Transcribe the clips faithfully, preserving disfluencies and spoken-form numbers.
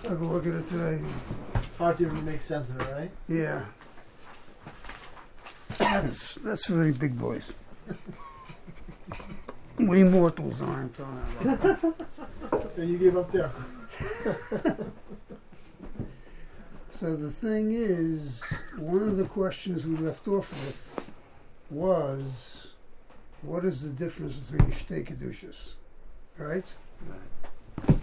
Took a look at it today. It's hard to even make sense of it, right? Yeah. That's that's for the big boys. We mortals aren't on that. So you give up there. So the thing is, one of the questions we left off with was, what is the difference between shtei kedushas, right? Right.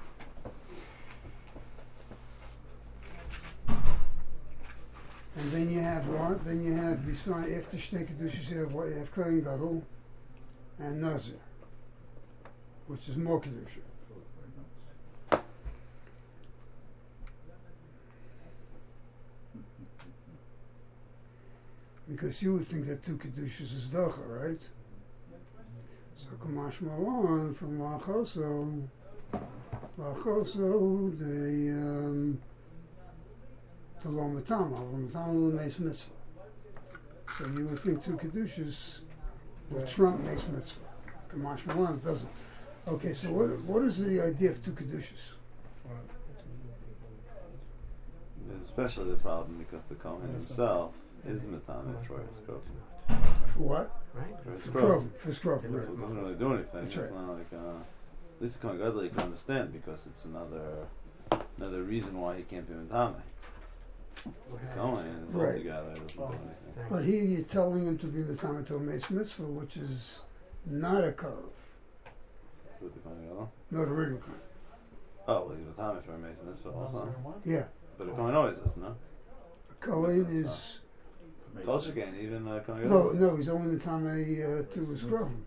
And then you have what? Then you have, beside, after shtei kedushas, you have what? You have kohen gadol and nazir, which is more kedusha. Because you would think that two kedushas is docha, right? So kamash malon from lachoso, lachoso the um, the lo matama, lo matama lo meis mitzvah. So you would think two kedushas will trump meis mitzvah. Kamash malon it doesn't. Okay, so what what is the idea of two kedushas? Especially the problem because the Kohen himself is Matame for his Kroven. For what? For his For Kroven. Kroven. For Skroven, So right. it doesn't really do anything. That's It's right. not like, uh, at least the Kohen Gadol you can understand because it's another another reason why he can't be Matame. The Kohen is Right. altogether doesn't do anything. But here you're telling him to be matame to a meis mitzvah, which is not a curve, With the Kohen Gadol. not a regular curve. Oh, well, he's Matame for a Mason Mitzvah also. Yeah, But the Kohen always is, no? a kohen is Culture gain, even uh, Kohen no, Gadol. no, he's only matame uh, to his Skroven.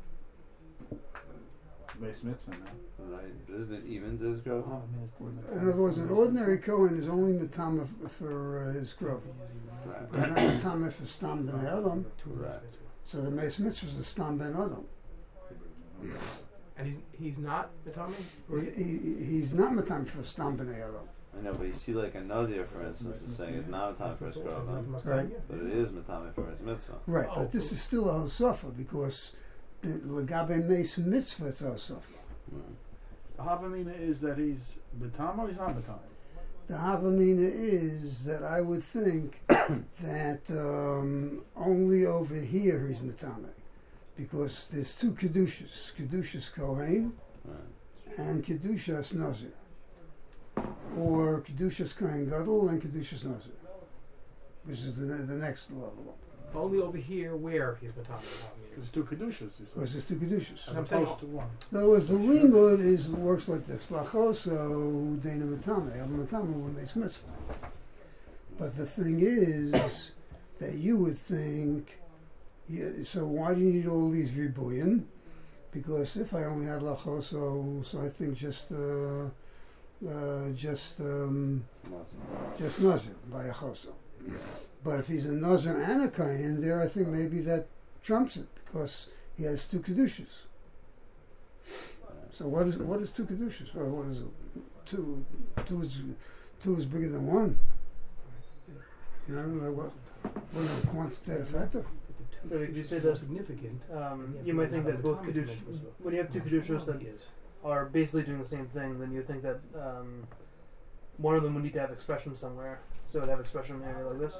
Base mitzvah now. Right, but isn't it even to his Kroven? In other words, an ordinary kohen is only matame f- for uh, his Skroven, Right. but not matame for stam ben adam. Right. So the meis mitzvah is the stam ben adam. And he's he's not Matami? He, he, he's not matame for stam ben adam. I know, but you see, like a Nazir, for instance, is saying it's not a time for his Kroven, Right. but it is Matame for his Mitzvah. Right, Oh, but this so- is still a hosafa because the legabe meis mitzvah it's a hosafa. Mm. The Havamina is that he's Batam or he's not Batam? The Havamina is that I would think that um, only over here he's Matame. Because there's two Kedushas, Kedushas Kohen Right. and Kedushas Nazir. Or Kedushas Kohen Gadol and Kedushas Nazir, which is the, the next level up. Only over here where he's Matami. Because two Kedushas, he says. Because there's two Kedushas. As I'm saying- opposed to one. In other words, the limud is works like this: lachoso dena matame, av matame u'lemeis mitzvah. But the thing is that you would think, yeah, so why do you need all these ribuyin? Because if I only had lachoso, so I think just uh, uh, just um, just nazir by a choso. But if he's a nazir and a kohen, there I think maybe that trumps it because he has two kedushas. So what is what is two kedushas? Or what is it? Two two is two is bigger than one. You know, like what what is a quantitative factor? So you say that significant. um, you might think that both kedush, when you have two kedushas that are basically doing the same thing, then you think that um, one of them would need to have expression somewhere. So it would have expression in an area like this.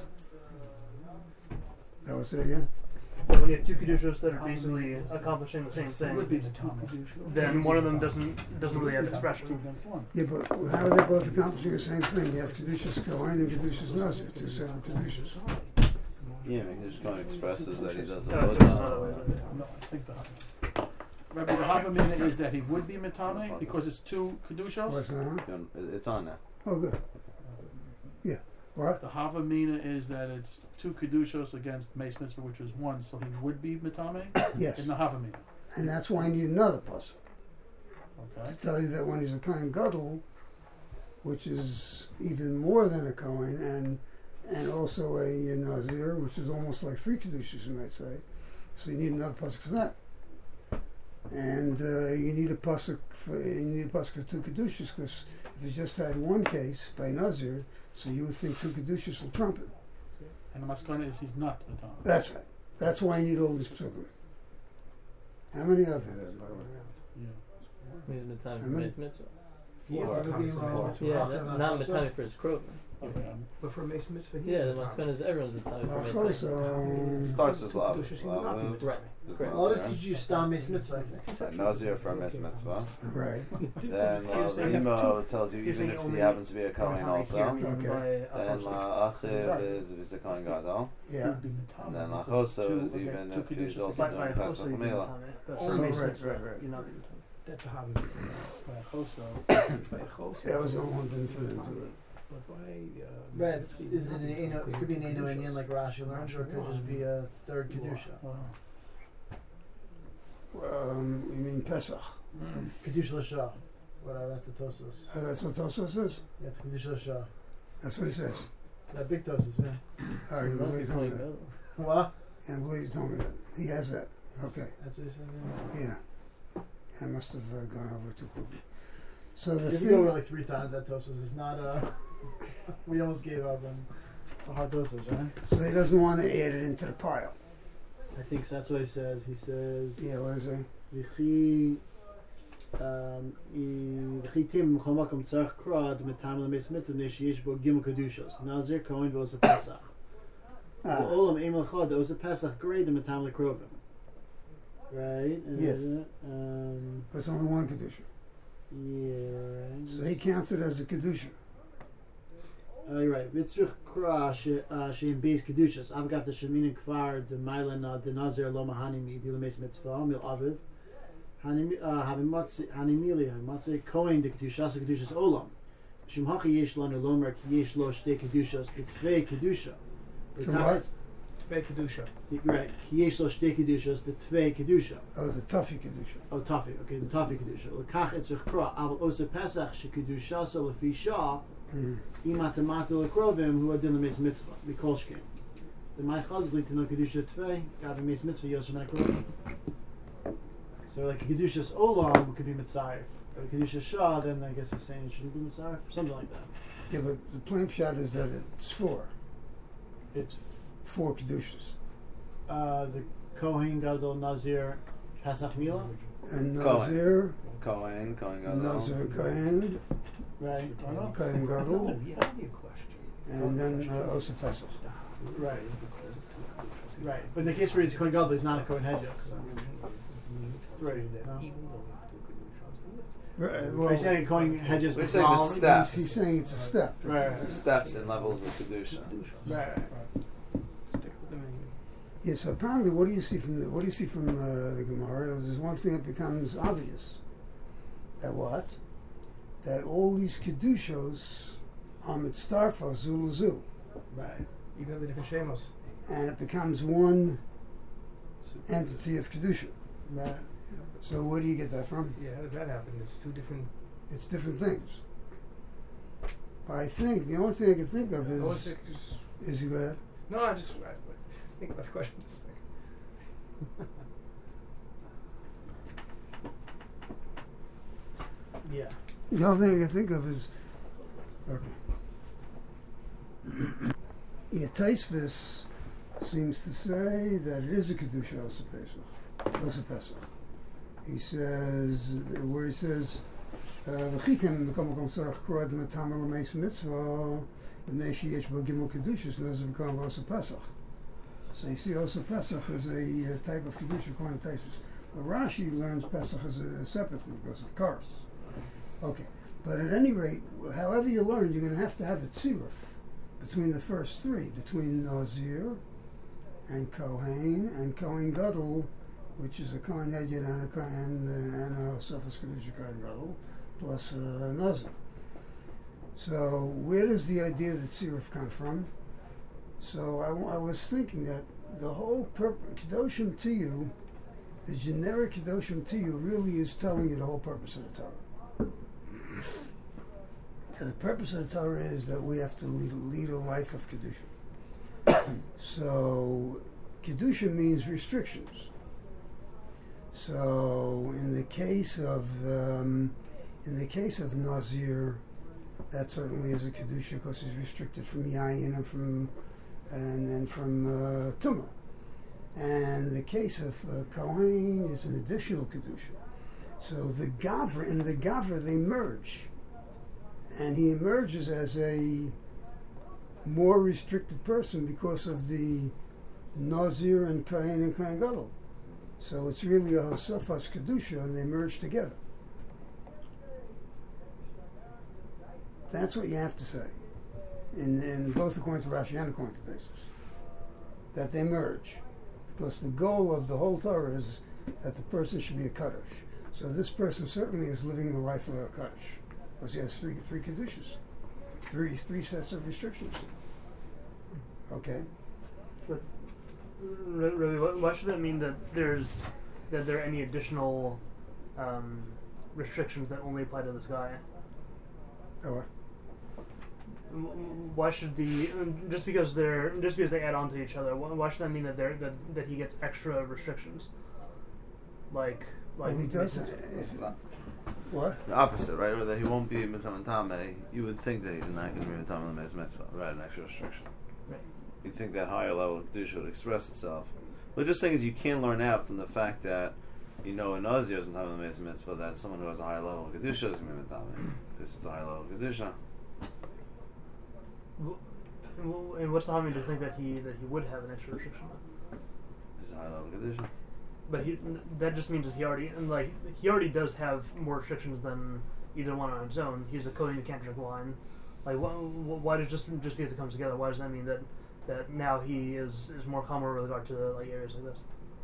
That was it again. But when you have two kedushas that are basically accomplishing the same thing, then one of them doesn't doesn't really have expression. Yeah, but how are they both accomplishing the same thing? You have kedushas kohen and kedushas nazir, two separate kedushas. Yeah, I mean, he just kind of expresses that he doesn't Oh, know it's that. just another way to do it. No, I think the Rabbi, the Havamina is that he would be Matame because it's two Kedushos. What's that on? You know, It's on now. Oh, good. Yeah. What? The Havamina is that it's two Kedushos against Mace Mitzvah, which is one, so he would be Matame Yes. in the Havamina. And that's why I need another puzzle Okay. to tell you that when he's a kohen gadol, which is even more than a kohen, and and also a, a nazir, which is almost like three kedushas, you might say. So you need another pasuk for that. And uh, you need a pasuk for you need a pasuk for two kedushas, because if you just had one case by nazir, so you would think two kedushas will trump it. And the Maskana is he's not Matame. That's right. That's why I need all these pasukim. How many are there, by the way? Yeah. Means Matame How for many? Mace Mitzvah. He is Four. Matame for Four. his mitzvah. Yeah, Half that, of not it. Matame for his Kroven. Okay. But for Mason Mitzvah, he Yeah, is the Matame. Matame is everyone's Matame for Lachol, Mason. so Starts as Two lav. Kedushas, he would not be Lav. Matame. Right. Correct. All of teach you stam mis mitzvah, I think. Right, Nazir from his mitzvah. right. Then You're uh, saying the you have Imo tells you you're even saying if he only happens to be a Kohen Kohen also. here, Okay. By Then Achosh. La'achiv Right. is if he's a Kohen Gadol. Yeah. Would be Matame And then because Lachoso two- is okay, even two if he's Kedushas also By is doing by Pesach Achosh, you're Mila. Matame. But Oh, for right, Mason right, Mitzvah, right, right. you're not Matame. That's a hobby. by Choso. By Chos. That was the only one that didn't fit into it. But by, uh, Right, is it an Eno, it could be an Eno Indian like Rashi learns, or it could just be a third Kedusha. Wow. Um, you mean Pesach? Kedusha L'Shah. Whatever, that's the Tosos. Uh, that's what Tosos says? Yeah, it's Kedusha L'Shah. That's what he says. That big Tosos, yeah. Oh, you believe told me that. What? Yeah, I believe you told me that. He has that. Okay. That's what he said, yeah. Yeah. I must have uh, gone over too quickly. So the You have to go over thing, like three times that Tosos. It's not, uh, we almost gave up and it's a hard Tosos, right? so he doesn't want to add it into the pile. I think so, that's what he says. He says, Yeah, what is it? V'chi, um, i- v'chi tim m'chol makom tzarech krad metam l'meis mitzvah nei sheyesh bo gimel kedushos. Nazir Kohen v'osa Pesach. Ah, Olam em l'chad osa Pesach grade metam l'krovim. Right? And Yes. uh, Um, it's only one Kedusha. yeah. Right. So he counts it as a Kedusha. Oh, you're right. Vitzrich kra she'im beis kedushas. Avgav the shemin kvar de mailen de nazir lo mahanimi di lemes mitzvah mil aviv. Hanim havim matzi hanimili matzi kohen de kedushas kedushas olam. Shim hachi yesh lanu lomer ki yesh lo shte kedushas de tvei kedusha. The what? Tvei Kedusha. Right. Ki yesh lo shte kedushas de tvei kedusha. Oh, the Tuffy Kedusha. Oh, tafi. Okay, the tafi kedusha. Lekach etzrich kra aval osa pesach she kedushas lefi shah. Mm. Imatamatu lekrovim who are din lemes mitzvah mikolshkim. The my chazli to know kedusha tvei gavi mes mitzvah yosem and ekrovim. So like kedushas olam could be mitzayif, but kedusha shah then I guess he's saying it shouldn't be mitzayif, something like that. Yeah, but the plain shot is that it's four. It's Four Kedushas. uh, the Kohen Gadol Nazir Pesach Mila, And Kohen. Nazir, Kohen, Kohen Gadol. Nazir Kohen, right? Kohen Gadol, Oh, yeah, I have a question. and then uh, Osa Pesach. Right, right. But in the case where it's Kohen Gadol, he's not a Kohen Hedjah. So. Right. No. Right, Are well, you saying Kohen Hedjah's We're saying the B'Chal? steps. he's, he's saying it's a step. Right, right, Steps and levels of Kedusha. right, right. Stick with them anyway. Yeah, so apparently, what do you see from the what do you see from uh, the Gemara? There's one thing that becomes obvious. That what? That all these kedushos are mitzdarfa zu zu, Right. Even though they're different shemos. and it becomes one entity of kedusha. Right. So where do you get that from? Yeah, how does that happen? It's two different. It's different things. But I think the only thing I can think of Oh, it's is like- is you got No, I just I, I think about the question. This thing. Yeah. the only thing I can think of is okay. Yeah, Taisvis seems to say that it is a kedusha Osa Pesach. Osa Pesach. He says where he says v'chitem mekom mekom tzarach krod metamer l'meis mitzvah b'nei sheyesh bo gimel kedushas nazir v'kom Osa Pesach. So you see Osa Pesach is a uh, type of kedusha according to Taisvis. But Rashi learns Pesach as a separate thing because of cars. Okay, but at any rate, however you learn, you're going to have to have a tziruf between the first three, between Nazir and Kohen and Kohen Gadol, which is a Kohen Hedjed and a Kohen uh, and a Sefas Kedusha Kohen Gadol, plus uh, Nazir. So where does the idea that tziruf come from? So I, w- I was thinking that the whole purpose, Kedoshim to you, the generic Kedoshim to you really is telling you the whole purpose of the Torah. And the purpose of the Torah is that we have to lead, lead a life of Kedusha. So, Kedusha means restrictions. So, in the case of um, in the case of Nazir, that certainly is a Kedusha because he's restricted from Yayin and from and, and from uh, Tumah. And the case of uh, Kohen is an additional Kedusha. So the Gavra, in the Gavra, they merge. and he emerges as a more restricted person because of the Nazir and Kohen and Kohen Gadol. So it's really a Hosafas Kedusha, and they merge together. That's what you have to say, in, in both according to Rashi and according to Tosfos, that they merge, because the goal of the whole Torah is that the person should be a Kaddish. So this person certainly is living the life of a Kaddish, because he has three three Kedushas, three three sets of restrictions. Okay. But re- really, why why should that mean that there's that there are any additional um, restrictions that only apply to this guy? Or W- Why should the just because they're just because they add on to each other? Why, why should that mean that they're that, that he gets extra restrictions? Like, like well, he does. makes- It's not- What? The opposite, right? Or that he won't be becoming Tame. You would think that he's not going to be Tame Lemez Mitzvah, right? An extra restriction. Right. You'd think that higher level of Kedusha would express itself. But just saying is you can learn out from the fact that you know a Nazir is Tame Lemez Mitzvah that someone who has a higher level of Kedusha is going to be Tame. This is a high level of Kedusha. W- And wh- and what's the harm to think that he that he would have an extra restriction? This is a high level of Kedusha. But he, that just means that he already and like he already does have more restrictions than either one on his own. He's a Kohen who can't drink wine. Like, why, why does just just because it comes together? Why does that mean that that now he is is more calm with regard to like areas like this?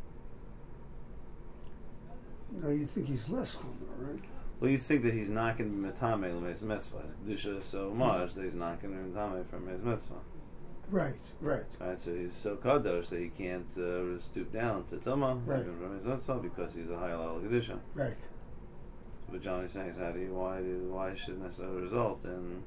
No, you think he's less Chomer, right? Well, you think that he's not going to be Metame Lemez Mitzvah. His Kedusha is so much that he's not going to be Metame from his Mitzvah. Right, right. Right, so he's so kadosh that he can't uh, stoop down to Tuma Right. even from his mitzvah because he's a higher level of kedusha. Right. But Johnny's saying is how do you why do why shouldn't this result in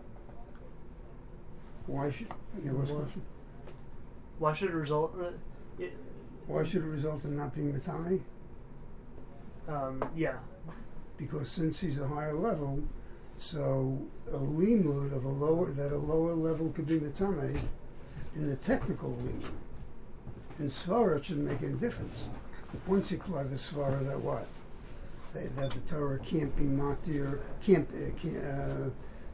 Why should? Yeah, what's the Why- question? Why should it result? Uh, it, Why should it result in not being Matame? um, yeah, Because since he's a higher level, so a limud of a lower that a lower level could be Matame in the technical limud. In Svara, it shouldn't make any difference. Once you apply the Svara, that what? That, that the Torah can't be matir, can't, uh, can't uh,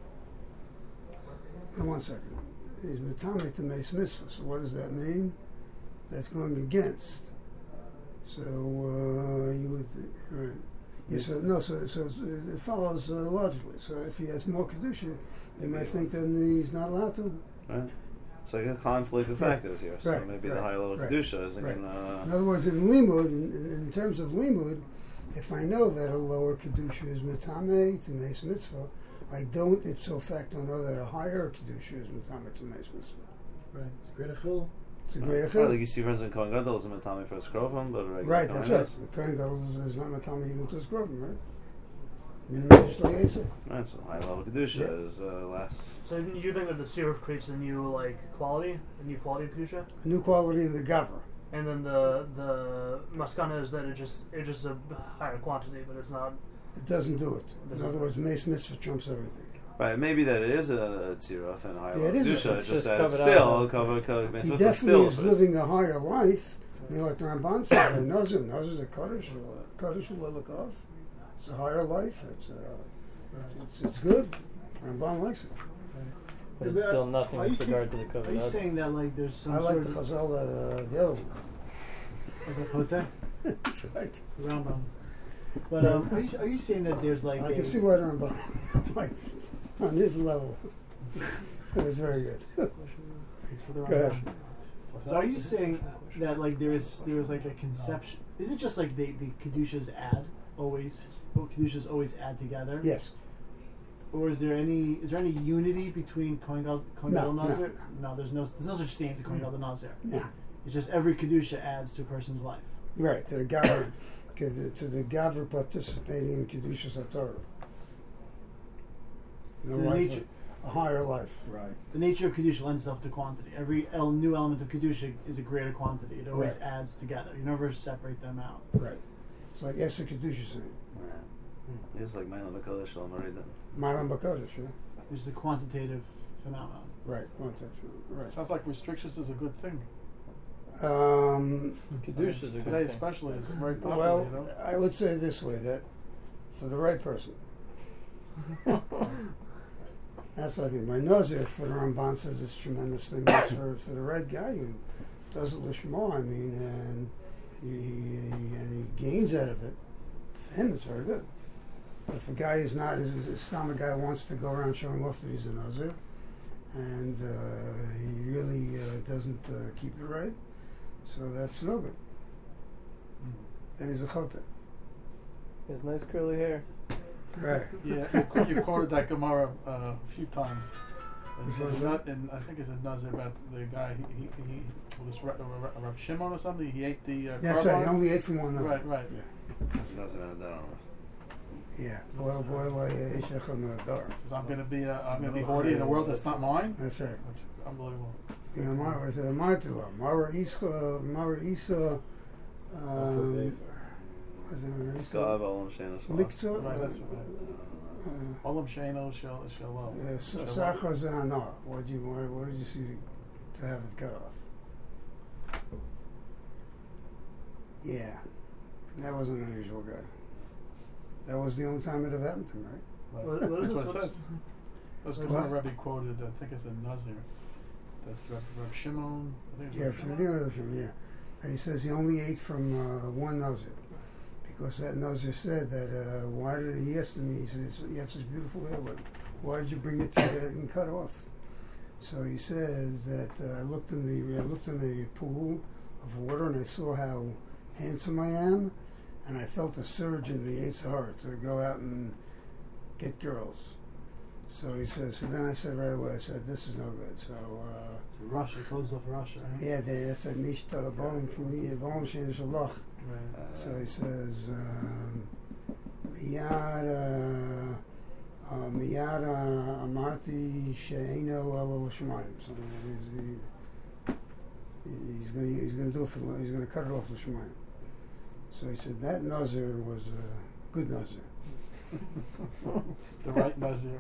now one second. Is Matame to Meis Mitzvah. So what does that mean? That's going against. So uh, you would, th- right. Yeah, so no, so so it follows uh, logically. So if he has more kedusha, they might think then he's not allowed to. right? It's like a conflict of Right. factors here. So Right, maybe right, the higher level of right, kedusha isn't right. going In to. other words, in limud, in, in, in terms of limud, if I know that a lower kedusha is metame to meis mitzvah, I don't ipso facto know that a higher kedusha is metame to meis mitzvah. Right. Greater chil. It's a greater Right, chil. like you see, for instance, Kohen Gadol is a metame for his krovim, but a regular Right, Kohen that's right. is. The Kohen Gadol is, is not metame even to his grovim, right? Minimum just like Eitzah. Right, so high level kedusha Yeah. is uh, less. so you think that the Siruf creates a new like quality, a new quality of kedusha, A new quality in the gavra. and then the the maskana is that it just it's just a higher quantity, but it's not. It doesn't do it. In other words, meis mitzvah trumps everything. Right, maybe that it is a tziruf and a high Yeah, level it is a- kedusha. it's It's just just that it's covered still up. covered. covered He still definitely is but living a higher life. I mean, like the Ramban said, Nazir, Nazir's a Kaddish, a Kaddish Lelakov. It's a higher life. It's, uh, it's it's good. Ramban likes it. But Yeah, it's but still nothing are you with think- regard to the Are you covenant. saying that like there's some I like sort the of Chazal that uh, the other one. like a choteh? That's right. Rambam. But um, are you are you saying that there's like I a, can see why the Ramban liked it on his level. It was very good. It's for the Go ahead. Rambam. So are you saying that like there is there is like a conception? Is it just like the the kedushas add always? Oh, kedushas always add together. Yes. Or is there any is there any unity between Kohen Gadol Kohen No, Gadol no, Nazir? No, there's no there's no such thing as a Kohen Gadol Nazir. Yeah. It's just every kedusha adds to a person's life. Right, to the Gavra, to the, to the Gavra participating in Kedushas HaTorah. You know, The life, nature- a higher life. Right. The nature of kedusha lends itself to quantity. Every el- new element of kedusha is a greater quantity. It always Right. adds together. You never separate them out. Right. It's like Esther Kedusha saying, Yeah. It's like Mailam Bakodesh Shalom Aridan. Maram Bakodesh, yeah? It's a quantitative phenomenon. Right, context, right. Sounds like restrictions is a good thing. Um, Kedusha is a good Today, thing. especially, it's very popular. well, you know? I would say this way, that for the right person, That's like my Nazir for the Ramban says it's a tremendous thing. That's for, for the right guy who does it lishma, I mean, and he, he, and he gains out of it. For him, it's very good. But if a guy is not, if some guy wants to go around showing off that he's a Nazir, and uh, he really uh, doesn't uh, keep it right, so that's no good. Then he's a choteh. He has nice curly hair. Right. Yeah, you, qu- you quoted that Gemara uh, a few times. And, Which one is and, that? not- and I think it's a Nazir about the guy, he, he, he well, this Ra- Ra- Ra- Rabbi Shimon or something, he ate the uh, That's carbon. right. He only ate from one Nazir. Right, right. That's not something that I don't know. Yeah. Boy, boy, like Ishach Adar. Says, I'm going to be uh, I'm going to be hoardy in a world that's not mine. That's right. That's unbelievable. Yeah, Mara is a Martila. Mara Isa, Mara Isa. Um, was it Skav, Olam, Shena, Shalach. Likta. Right, that's uh, Olam Sheno Shel Shalom. uh, Sacha Zana. What did you what, what did you see to have it cut off? Yeah, that was an unusual guy. That was the only time it ever happened to him, right? What, what is That's what this? it What's- says. That's What? Gemara Rebbe quoted, I think it's a Nazir. That's Reb, Reb Shimon. I think it's Yeah, Reb from Shimon. the other from yeah. And he says he only ate from uh, one Nazir. Because that Nazir said that, uh, why did he asked me, he says, you have such beautiful hair, but why did you bring it to get it and cut off? So he says that uh, I looked in the I looked in the pool of water and I saw how handsome I am, and I felt a surge in the Yetzer Hara to go out and get girls. So he says, so then I said right away, I said, this is no good. So, uh, Russia, closed off Russia. Right? yeah, they, that's a mishta bom from me, bom shein shalach. Right. Uh, So he says, um, miyad, uh, uh, miyad uh, amarti she'eino elo l'shamayim. So he's, he, he's going to he's going to do it for the- he's going to cut it off l'shamayim. So he said that Nazir was a good Nazir. The right Nazir.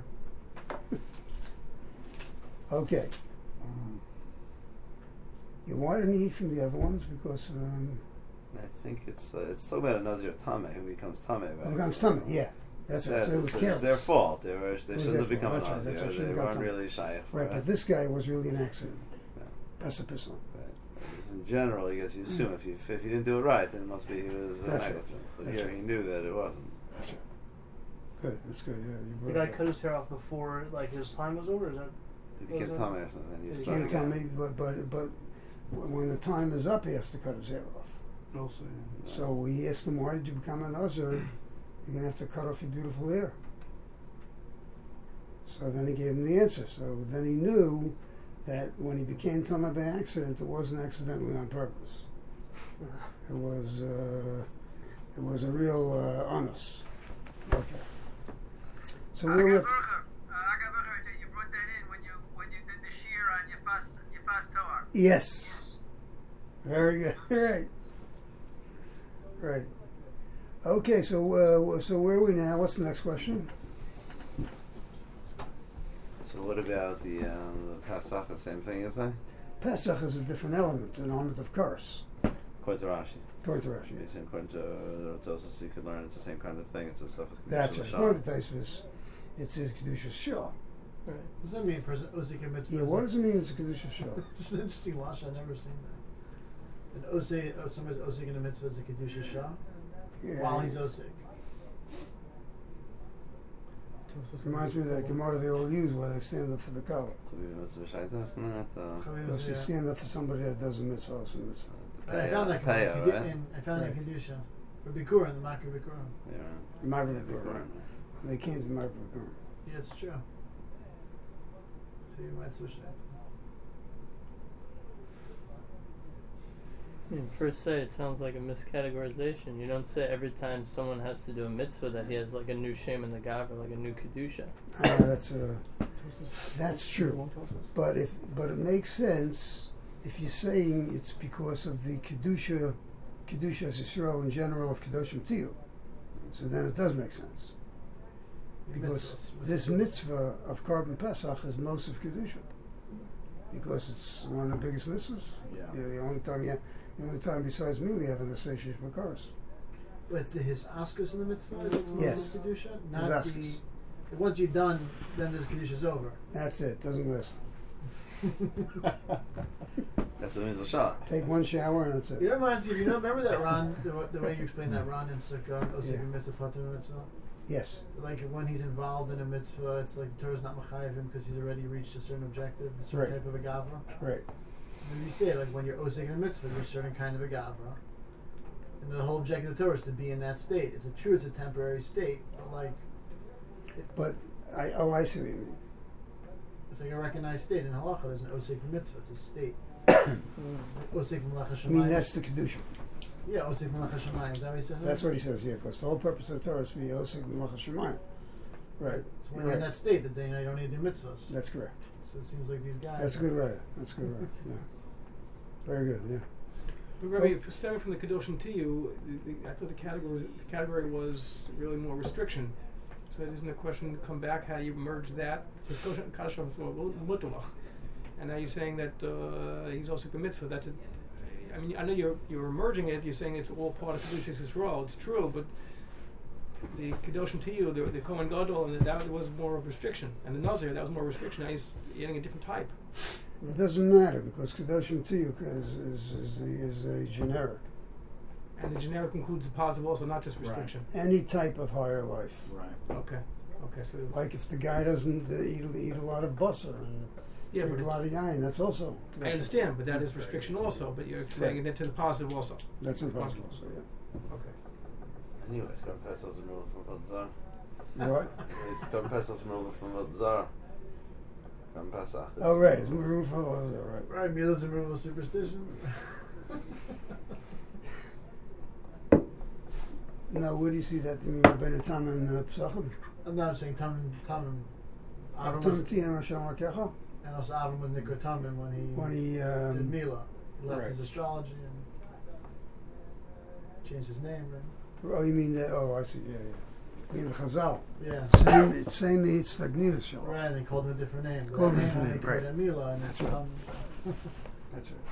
Okay. Mm. Yeah, why didn't he eat from the other ones? Because um, I think it's uh, it's talking about a Nazir Tameh who becomes Tameh. it becomes stomach. Yeah, that's right. Says So it it's, was it's careless. their fault. They were they It was shouldn't their have become fault. a That's right. Nazir. That's right. They Shouldn't have weren't got really shaykh for Right, it. but this guy was really an accident. Yeah. That's a pistol. Right. Because in general, I guess you assume if you if he didn't do it right, then it must be he was uh, That's right. negligent. But That's here right. he knew that it wasn't. That's right. Good. That's good. Yeah, you The brought guy it cut his hair off before like his time was over. Is that? He became Was it- Tameh or something. Then you You start can't tell again. me, but but but when the time is up, he has to cut his hair off. We'll see. So he asked him, "Why did you become a Nazir? You're gonna have to cut off your beautiful hair." So then he gave him the answer. So then he knew that when he became Tameh by accident, it wasn't accidentally on purpose. It was uh, it was a real uh, honest. Okay. So we were. Aga Burger, uh, Aga Burger, you brought that in when you when you did the shear on your fast your fast Torah. Yes. Very good. Right. Right. Okay. So uh, so where are we now? What's the next question? So what about the um, the Pasach? The same thing, you say? Pesach is a different element, an element of curse. According to Rashi. According to Rashi. Yes, and according to uh, Tosos, you could learn it's the same kind of thing. It's a stuff. That's right. According to Taisvis, it's a Kedusha Shah. Right. Does that mean President Osik Mitzvah? Yeah, what does it mean it's a Kedusha Shah? It's an interesting lash. I've never seen that. An Osik, oh, somebody's Osik in a mitzvah is a Kedusha Shah Yeah. while he's Osik. Reminds me of that Gemara they all use when they stand up for the color. To be a mitzvah shaita, isn't that? Uh, Because you stand up for somebody that does a mitzvah, also a mitzvah. And I found that Gemara Paya, in Kedu- right? in- I found that Right. in Kedusha. For Bikurim, the Makar Bikurim. Yeah. Margaret Yeah, big Bikurim. word. They can't be Margaret Bikurim. Yeah, it's true. So you might switch that. Hmm, first say it sounds like a miscategorization. You don't say every time someone has to do a mitzvah that he has like a new shem in the gavra, like a new kedusha. Ah, that's a, that's true. But if but it makes sense if you're saying it's because of the kedusha, kedusha Yisrael in general of kedoshim tiyu. So then it does make sense because Mitzvahs. this mitzvah of Korban Pesach is most of kedusha because it's one of the biggest mitzvahs. Yeah. Yeah, the only time you, the only time besides me you have an association with cars. But the, his askus in the mitzvah is Yes. Kedusha? His Not askus. the Once you're done, then this kedusha's over. That's it. Doesn't list. That's what it means, l'shah. Take one shower and that's it. You reminds you, you know, remember that Ron, the, wa- the way you explained that Ron in Sukkah, Osik Yeah. mitzvah, Pater mitzvah? Yes. Like when he's involved in a mitzvah, it's like the Torah's not mechayev him because he's already reached a certain objective, a certain Right. type of a gavra. Right. When you say like when you're osik in a mitzvah, you're a certain kind of a gavra. And the whole objective of the Torah is to be in that state. It's a true, it's a temporary state, but like But I oh I see what you mean. it's like a recognized state in halacha. There's an osik mitzvah. It's a state. Osik malacha I shemayim. mean that's the kedusha. Yeah, osik malacha shemayim. Is that what he says? That's what he says here. Because the whole purpose of the Torah is to be osik malacha shemayim. Right. So when you're in Right. that state, that they, you know, you don't need to do mitzvahs. That's correct. So it seems like these guys. That's a good right. That's a good right. Yeah. Very good. Yeah. But Rabbi, if stemming from the Kedoshim to you, the, the, I thought the category was, the category was really more restriction. So it isn't a question to come back how you merge that. Because Kedoshim is mutulach, and now you're saying that uh, he's also the mitzvah. That's a, I mean, I know you're you're merging it. You're saying it's all part of Kedushas Yisrael. It's true, but the Kedoshim to you, the, the Kohen Gadol, and that was more of restriction, and the Nazir that was more restriction. Now he's adding a different type. It doesn't matter because Kedoshim Tiyuk is is is, the, is a generic. And the generic includes the positive also, not just restriction. Any type of higher life. Right. Okay. Okay. So Like if the guy doesn't uh, eat eat a lot of basar and yeah, drink but a lot of yain, that's also. I understand, but that is restriction also. But you're saying Right. it to the positive also. That's impossible. So yeah. Okay. Anyways, Korban Pesach is removed from Vodzar. What? Anyways, Korban Pesach is removed from Vodzar. Korban Pesach. is- Oh right, it's removed from oh, right. Right, Mila's removal of superstition. Now, where do you see that? You mean Rabbeinu Tam and uh, Pesachim? I'm not saying Tam Tam. Avram Tam was, Tiyam Hashem Rakecha? and also Avram was Nikra Tamim when he When he did um, Mila. He left right. his astrology and changed his name. Right? oh, you mean that? Oh, I see. Yeah, yeah. You mean the Chazal? Yeah. Same, it's same meets Tagnina show. Right, they called him a different name. Called him a That different they name, called right. him Mila, and That's it's right. um, That's right.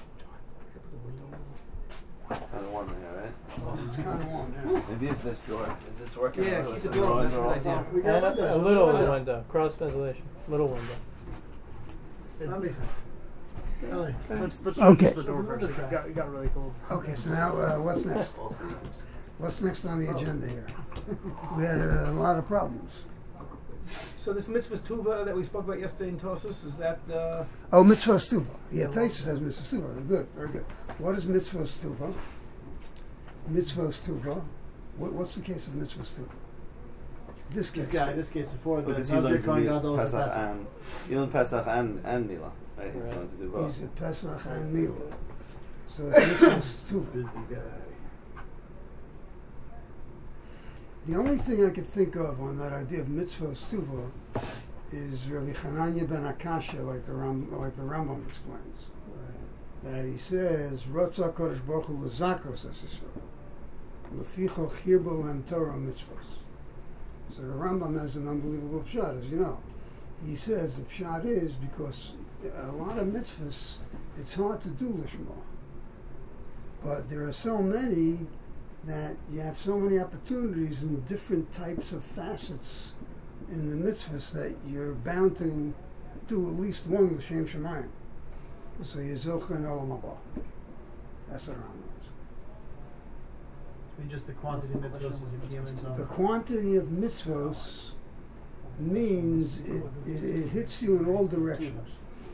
Kind of warm in here, right? It's kind of warm. Yeah. Maybe if this door is this working? Yeah, Or keep is the it door open, door that's a good also? idea. we got And windows, a we little got window. window, cross ventilation, little window. That makes sense. Really. Let's, let's Okay. the door first. It got, it got really cold. Okay, so now uh, what's next? What's next on the agenda here? We had a lot of problems. So this mitzvah tuva that we spoke about yesterday in Tosus, is that uh, Oh, mitzvah stuva. Yeah, Taisa says mitzvah stuva. Very good, very good. What is mitzvah stuva? Mitzvah stuva. What, what's the case of mitzvah stuva? This case. This guy, this case before the Because he Nazir learns to Kohen be Gadol is a Pesach Pesach. and he learned Pesach and and Mila. Right, he's Right. going to do both. He's a Pesach and Mila. So it's mitzvah stuva. Busy guy. The only thing I could think of on that idea of mitzvah stuva is Rabbi Hananya ben Akasha, like the Ram, like the Rambam explains, that he says, "Rotza Kodesh Baruch Hu l'zakos es Yisrael, leficho chirbo lehem Torah mitzvos." So the Rambam has an unbelievable pshat, as you know. He says the pshat is because a lot of mitzvahs, it's hard to do lishma, but there are so many that you have so many opportunities in different types of facets in the mitzvahs that you're bound to do at least one l'shem shemayim. So you're zocha in olam haba. That's what Rambam is. I mean, just the quantity of mitzvahs is a key in its own. The quantity of mitzvahs means it, it, it hits you in all directions.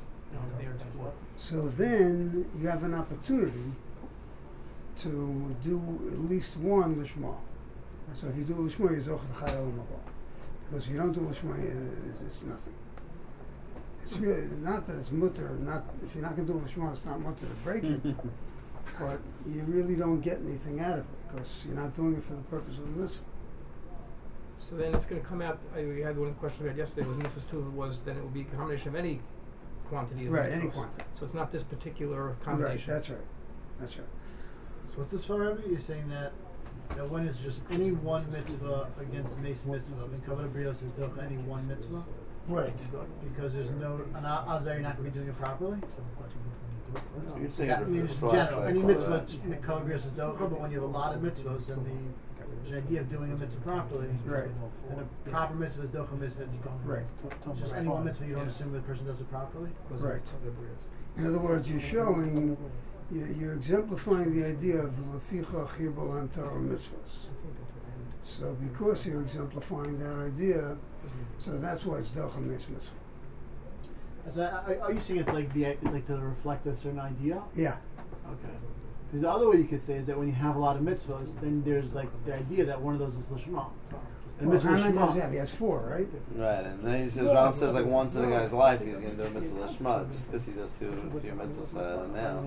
So then you have an opportunity to do at least one lishma. So if you do lishma, you're zocha l'chai olam haba. Because if you don't do lishma, it's, it's nothing. It's really not that it's mutter. Not if you're not going to do lishma, it's not mutter to break it. But you really don't get anything out of it because you're not doing it for the purpose of the mitzvah. so then it's going to come out? I, we had one of the questions we had yesterday with mitzvahs tuva was then it will be a combination of any quantity of Right, mitzvahs. any quantity. So it's not this particular Right, combination. that's right. That's right. So what's this for, Rabbi? You're saying that that one is just any one mitzvah against Mace mitzvah. Then Kavod Brios is docha any one mitzvah Right. because there's no an o- odds are you're not going to be doing it properly. So you're Does saying that it mean refers just to in us general like any all mitzvah that. Kavod Brios is docha, but when you have a lot of mitzvahs, then the the idea of doing a mitzvah properly. Right. And a proper mitzvah is doch a mitzvah. Right. Just any one mitzvah, you don't assume the person does it properly. Right. In other words, you're showing, you're, you're exemplifying the idea of leficha chir b'olam Torah mitzvahs. So because you're exemplifying that idea, so that's why it's doch a mitzvah. So are, are you saying it's like the it's like to reflect a certain idea? Yeah. Okay. Because the other way you could say is that when you have a lot of mitzvahs, then there's like the idea that one of those is lishma. And Well, mitzvah how many does he lishma. have? He has four, right? Right, and then he says, Ram says like once in a guy's life he's going to do a mitzvah lishma, just because he does two few mitzvahs uh, now.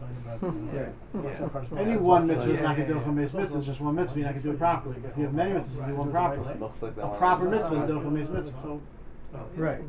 Yeah. Any one mitzvah is not going to do a chametz mitzvah. It's just one mitzvah. You're not going to do it properly. If you have many mitzvahs, you do one properly. Looks like that A one proper is- mitzvah is do a chametz mitzvah. Right.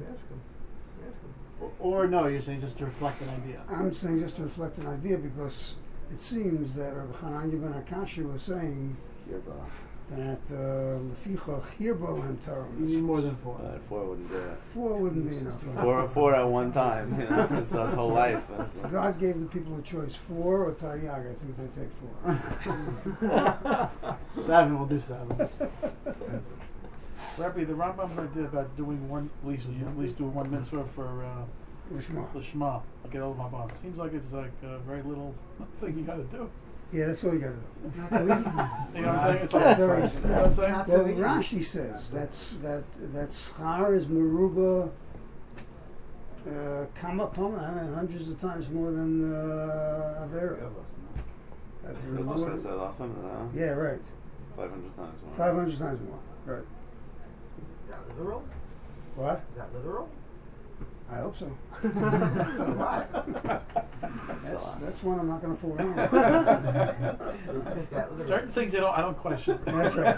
Or no, you're saying just to reflect an idea. I'm saying just to reflect an idea because it seems that Rabbi Hananya ben Akashi was saying that uh, leficha chir b'olam Torah You need more than four. Right, four wouldn't do it. Four wouldn't be enough. Four, four at one time, you know, it's his whole life. God gave the people a choice, four or taryag. I think they take four. Seven, we'll do seven. Rabbi, the Rambam's idea about doing one, at least at least doing one mitzvah for uh, Lishma. Lishma, like all my bond. Seems like it's like a very little thing you got to do. Yeah, that's all you got to do. Not so easy. You know what I'm saying? It's Not like, very easy. you know what I'm saying? Not Well, so easy. Rashi says that's that that schar is meruba uh, kama pama, I mean, hundreds of times more than uh, avera. Uh, the It just reward- says that often, no? yeah, right. Five hundred times more. Five hundred times more. Right. Is that literal? What? Is that literal? I hope so. That's a lot. That's that's one I'm not going to fool around with. Take that literal. Certain things I don't, I don't question. That's right.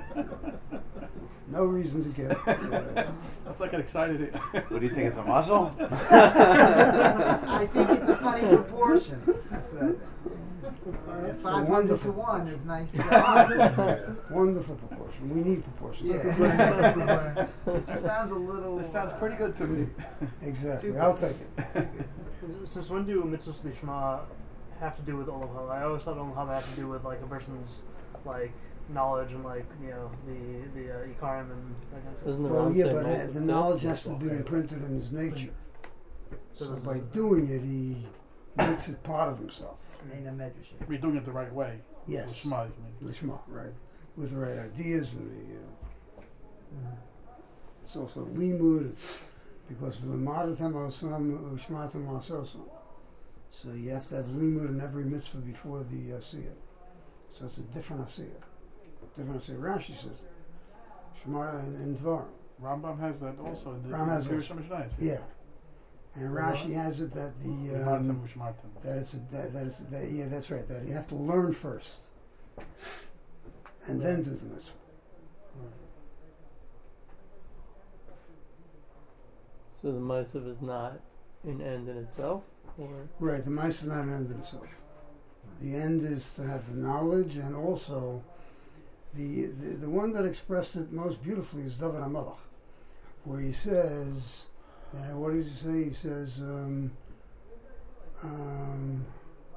No reason to get. Uh, That's like an excited. What do you think, it's a mashal? I think it's a funny proportion. That's what I think. It's a Five hundred to wonderful one is nice. Uh, wonderful proportion. We need proportions. yeah. It just sounds a little. This sounds uh, pretty good to me. Exactly. I'll take it. Since when do mitzvahs lishma have to do with olam haba? I always thought olam haba had to do with like a person's like knowledge and like you know the the uh, ikarim and that kind of stuff. Doesn't the Well, Ram yeah, say but uh, Moses the too? knowledge has to be imprinted in his nature. So by doing it, he makes it part of himself. Ain't a medrash. We're doing it the right way. Yes. Lishma, you mean. Lishma, right. With the right ideas and the. Uh, it's also limud. It's because v'lemadatam osam ushmatam asosam. So you have to have limud in every mitzvah before the asiyah. So it's a different asiyah. Different asiyah. Rashi says it. Shema and, and Dvar. Rambam has that also in the Ram has Jewish also. Mishnayos. Yeah. And Rashi has it that the. Umartim Um, ushmartim. that it's a, that, that it's that, yeah, that's right. That you have to learn first, and then do the mitzvah. So the Ma'asav is not an end in itself, or Right, the mice is not an end in itself. The end is to have the knowledge, and also the the, the one that expressed it most beautifully is David HaMelech, where he says, uh, what does he say? He says, um, um,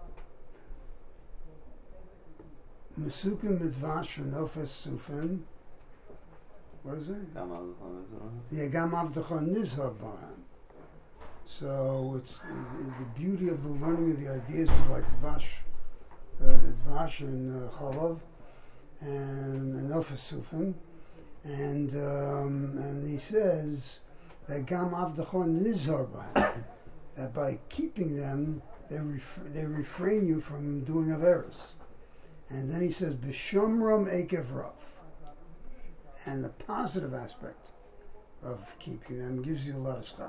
Mesukim midvash v'nofes sufim. What is it? Yeah, Gam Avdecha Nizhar Bahem. So it's the, the beauty of the learning of the ideas is like Dvash, uh, Dvash and uh, Chalav, and Nofes Sufim, and um, and he says that Gam Avdecha Nizhar Bahem, that by keeping them, they ref- they refrain you from doing averos. And then he says B'shomram Ekev Rav. And the positive aspect of keeping them gives you a lot of schar.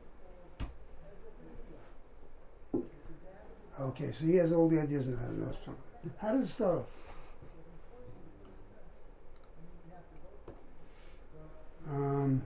Okay, so he has all the ideas in that. How does it start off? Um,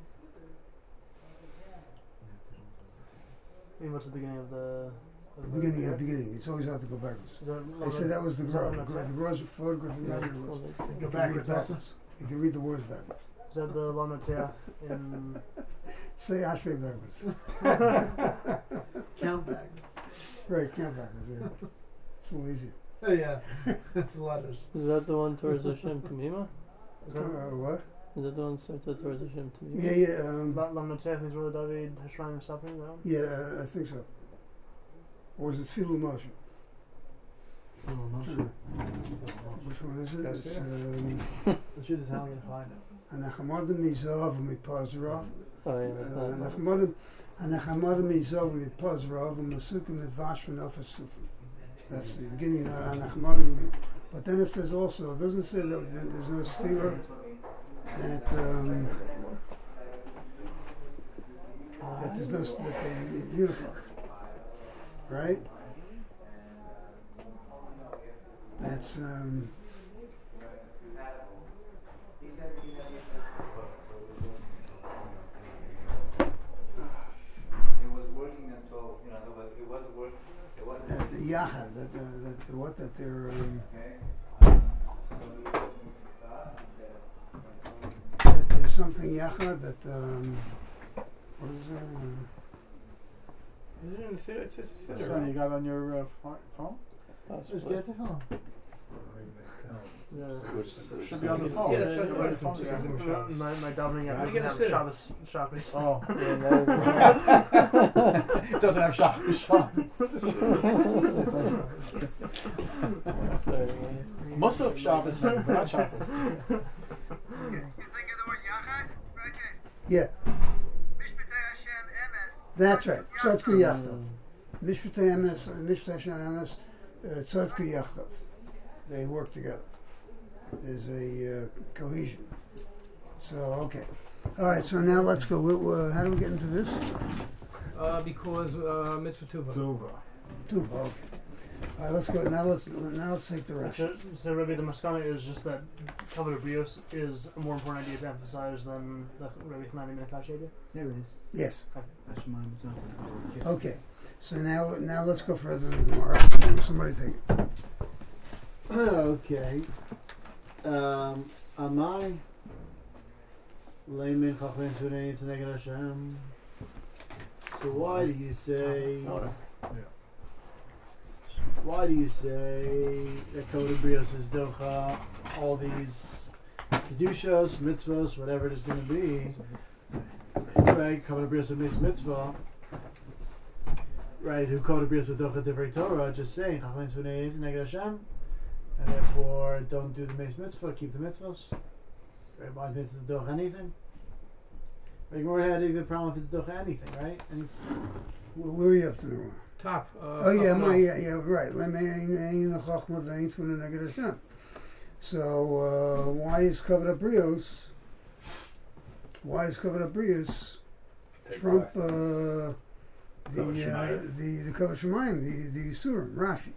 I mean, what's the beginning of the? the Of beginning, at the beginning. It's always hard to go backwards. Is that They said that was the is that Gra. on The the Gra top? the Gra's photograph of Yeah. Rashi was. Is You Go can read backwards also. backwards. You can read the words backwards. that the Lamatea in? Say Ashrei backwards. Count back. Right, count backwards. Yeah. It's a little easier. Oh, yeah, it's the letters. Is that the one towards Hashem Tamima? Is Uh, that what? Is that the one that starts out towards Hashem Tamima? Yeah, yeah, um, La- Lam Natzach is where David Hashraim is stopping? That one? yeah, I think so. Or is it Tfilu Moshe? Oh, no shit. Which one is it? That's It's it. um, The truth is how I'm gonna find it. Anachamadim Mizav Mipazrav. Oh yeah, that's not. Anachamadim Anachamadim Mizav Mipazrav Masukim Midvash V'Nafasuf. That's the beginning of Anachamadim. But then it says also, it doesn't say that there's no stira that um, that there's no that they unify, right? That's um, It was working until, you know, it was, it wasn't working. It wasn't. that the yachad, that, uh, that what that they're um, Okay. that there's something yachad that um, what is there? Uh, Is it in the city? It's just a Son, you got on your uh, pho- phone? Possibly. Yeah. Should be on the phone. Yeah, that's right. Everybody's phone Yeah. is on the Yeah. phone. My, my davening app I doesn't get a have sitter. Shabbos shopping. Oh, Yeah, that it doesn't have shop. shop. is Musaf shop is better, but not shop is. You, you think of the word Yachad? Right, yeah, Mishpatei Hashem Emes. that's right. Tzotku Yaakov. Yachtov. Mishpatei Emes, Mishpatei Hashem Emes, Tzotku Yachtov. They work together. There's a uh, cohesion. So okay, all right. So now let's go. We, uh, how do we get into this? Uh, because uh, mitzvah tuva. Tuva. Two. Okay. All right. Let's go. Now let's now let's take the rest. So, so Rabbi, the Maskana is just that Kavod Brios is a more important idea to emphasize than the Rabbi Hanani Minakash idea? There it is. Yes. Hashemon is not. Okay. So now now let's go further than the Gemara. Somebody take it. Okay. Um, Amai. Layman Chachmen Sudain Tzaneged Hashem. So why do you say? Why do you say that Kavod Brios is docha all these kedushos, mitzvos, whatever it is going to be? Right, Kavod Brios makes mitzvah. Right, who Kavod Brios is docha divrei Torah? Just saying Chachmen Sudain Tzaneged Hashem. And therefore, don't do the Meis Mitzvah, keep the mitzvahs. Right, why is mitzvah doch anything? Like, we had even a problem if it's doch anything, right? Any, Where, where are you up to now? Top. Uh, Oh yeah, top my now. yeah, yeah, right. Lemme ein ein the chachma vein from the neged Hashem. So uh, why is covered up Brios? Why is covered up Brios trump uh, the Kavod uh, Shemayim. the the covered Shemayim, the the Surim, Rashi?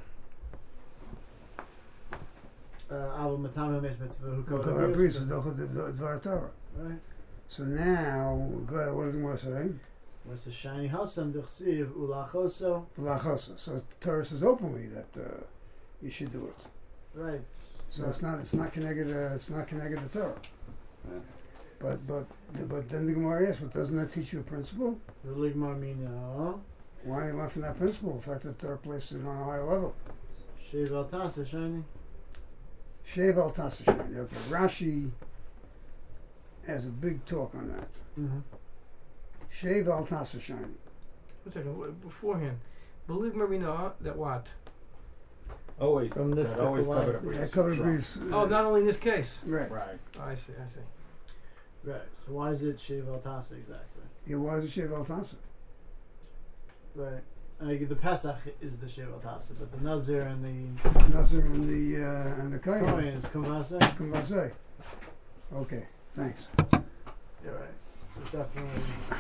Avu Matame Meis Mitzvah, who Covered Kavod up Brios is Brios. doch the Dvar Torah. Right? So now, go ahead, what does the Gemara say? What's the shiny Hassam Duchsiv Ulachoso? V'lachosa. So Torah says openly that uh, you should do it. Right. So it's not it's not connected uh, it's not connected to Torah. Yeah. But but but then the Gemara asks, but doesn't that teach you a principle? Religmar Mina. Why do you learn from that principle? The fact that Torah places it on a higher level. Shev Al Tasa shiny. Shev al Tasashani. Okay, Rashi has a big talk on that. Mm-hmm. Shev al Tasashani. One second. w- Beforehand, believe Marina that what? Always. From this that always particular covered line. up. That covered Greece. Oh, not only in this case. Right. Right. Oh, I see. I see. Right. So why is it Shev Al Tasa exactly? Yeah, why is it Shev al Tasa? Right. Like the Pesach is the Shev Al Tasa, but the Nazir and the Nazir and the uh, and the Kohen Kohen. is Kumvasa. Kumvasei. Okay, thanks. You're right. It's definitely.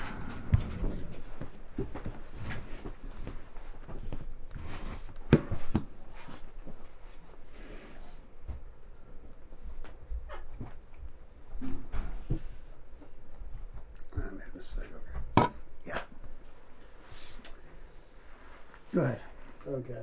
I made a mistake. Okay. Yeah. Go ahead. Okay.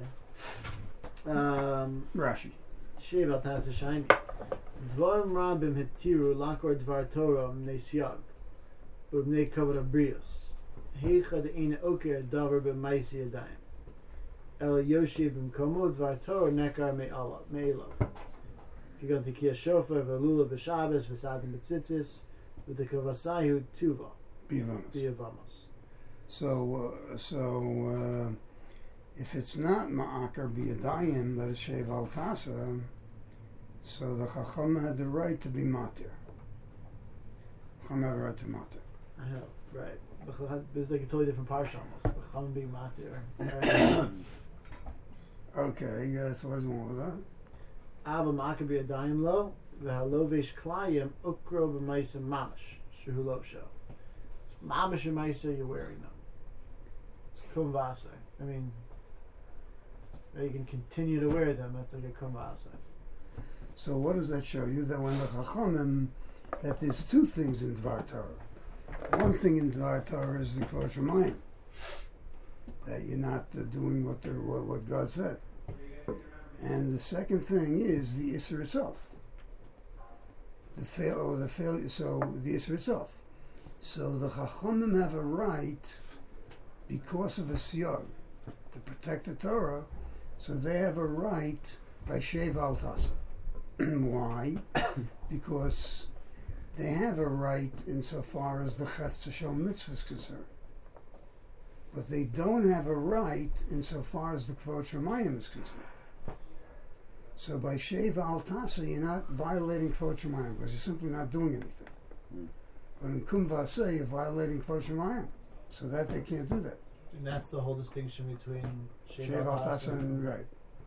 Um, Rashi. Shev Al Tasa shiny. Dvarim Rabim Hetiru Lakor Dvar Torah Mnei Siag. Ubnei Kavod Abrios. Heichad Ein Oker Davar B'Maisi Yadayim. El Yoshiv B'Mkomo Dvar Torah Nekar Me'alav. Me'elav. If you're going to Kiyah Shofar, Velula B'Shabbos, V'Sadim B'Tzitzis, with the Kavasayu Tuva. Biyavamos. Biyavamos. So, uh, so uh, if it's not Ma'akar Biyadayim, that is Shev Al Tasa, so the Chacham had the right to be Matir. Chacham had the right to Matir. I know, right. There's like a totally different parsha almost. The Chum being Matir. Right? Okay, yeah, so what's wrong with that? Ava Ma'akar Biyadayim Lo, V'Halovesh Klayim Ukro B'Maisa Mamash, Shehu Lo Sho. It's Mamash and Maisa, you're wearing them. It's Kum Vase. I mean, you can continue to wear them, that's like a Kum Vase. So what does that show you? That when the Chachamim, that there's two things in Dvar Torah. One thing in Dvar Torah is the Kvod Shemayim, that you're not uh, doing what, the, what what God said. And the second thing is the Isser itself. The fail or the failure. So the Isser itself. So the Chachamim have a right, because of a siyag, to protect the Torah. So they have a right by Shev Al Tasa. Why? Because they have a right insofar as the Chefetz Hashem mitzvah is concerned. But they don't have a right insofar as the Kvod Shemayim is concerned. So by Shev Al Tasa, you're not violating Kvod Shemayim because you're simply not doing anything. Mm. But in Kum Vaseh, you're violating Kvod Shemayim. So that they can't do that. And that's the whole distinction between Shev Al Tasa and right.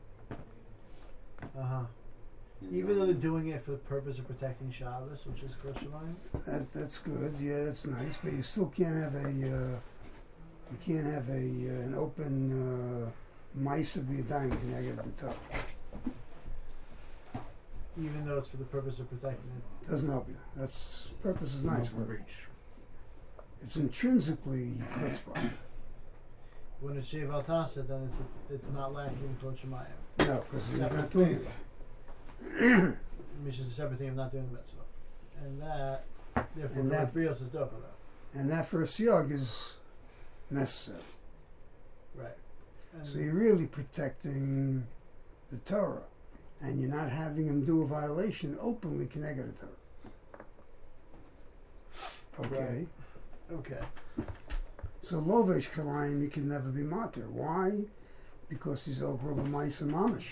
Uh huh. Even though they're doing it for the purpose of protecting Shabbos, which is Kvod Shemayim. That that's good. Yeah, that's nice. But you still can't have a uh, you can't have a uh, an open uh, Maisa B'Yadayim connected to the Torah. Even though it's for the purpose of protecting it. Doesn't help you. That's purpose is nice, but Reach. it's intrinsically chutzpah. When it's Shev Al Tasa, then it's it's not lacking Kvod Shemayim. No, because he's not doing it. Which is a separate thing of not doing the mitzvah. And that, therefore, And that- that Brios is dope for that. And that for a siyag is necessary. Right. And So you're really protecting the Torah, and you're not having him do a violation openly connected to Torah. Okay. okay. So Lovesh Kalayim, he can never be matir. Why? Because he's Okra B'Mais and Mamish.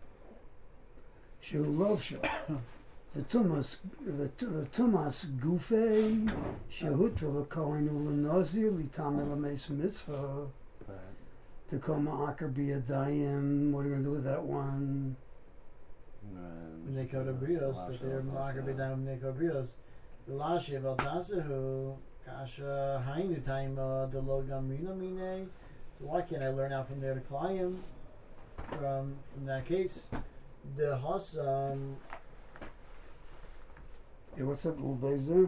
Shehu Lovsha. The Tumas, the, the Tumas Gufei, Shehutra L'Kohen U'Lenozir, L'Tamel L'Meis Mitzvah, Tacoma Akar B'Yadayim. What are you going to do with that one? When they go to Brios, that they're Malakar B'Yadayim when they go to Brios. The Lashiv Al Tasahu, Kasha Hainu Taima, Delo Gamrina Mine. So why can't I learn out from there to Klayim? From, from that case? The Hassam. Yeah, what's up, little boys there?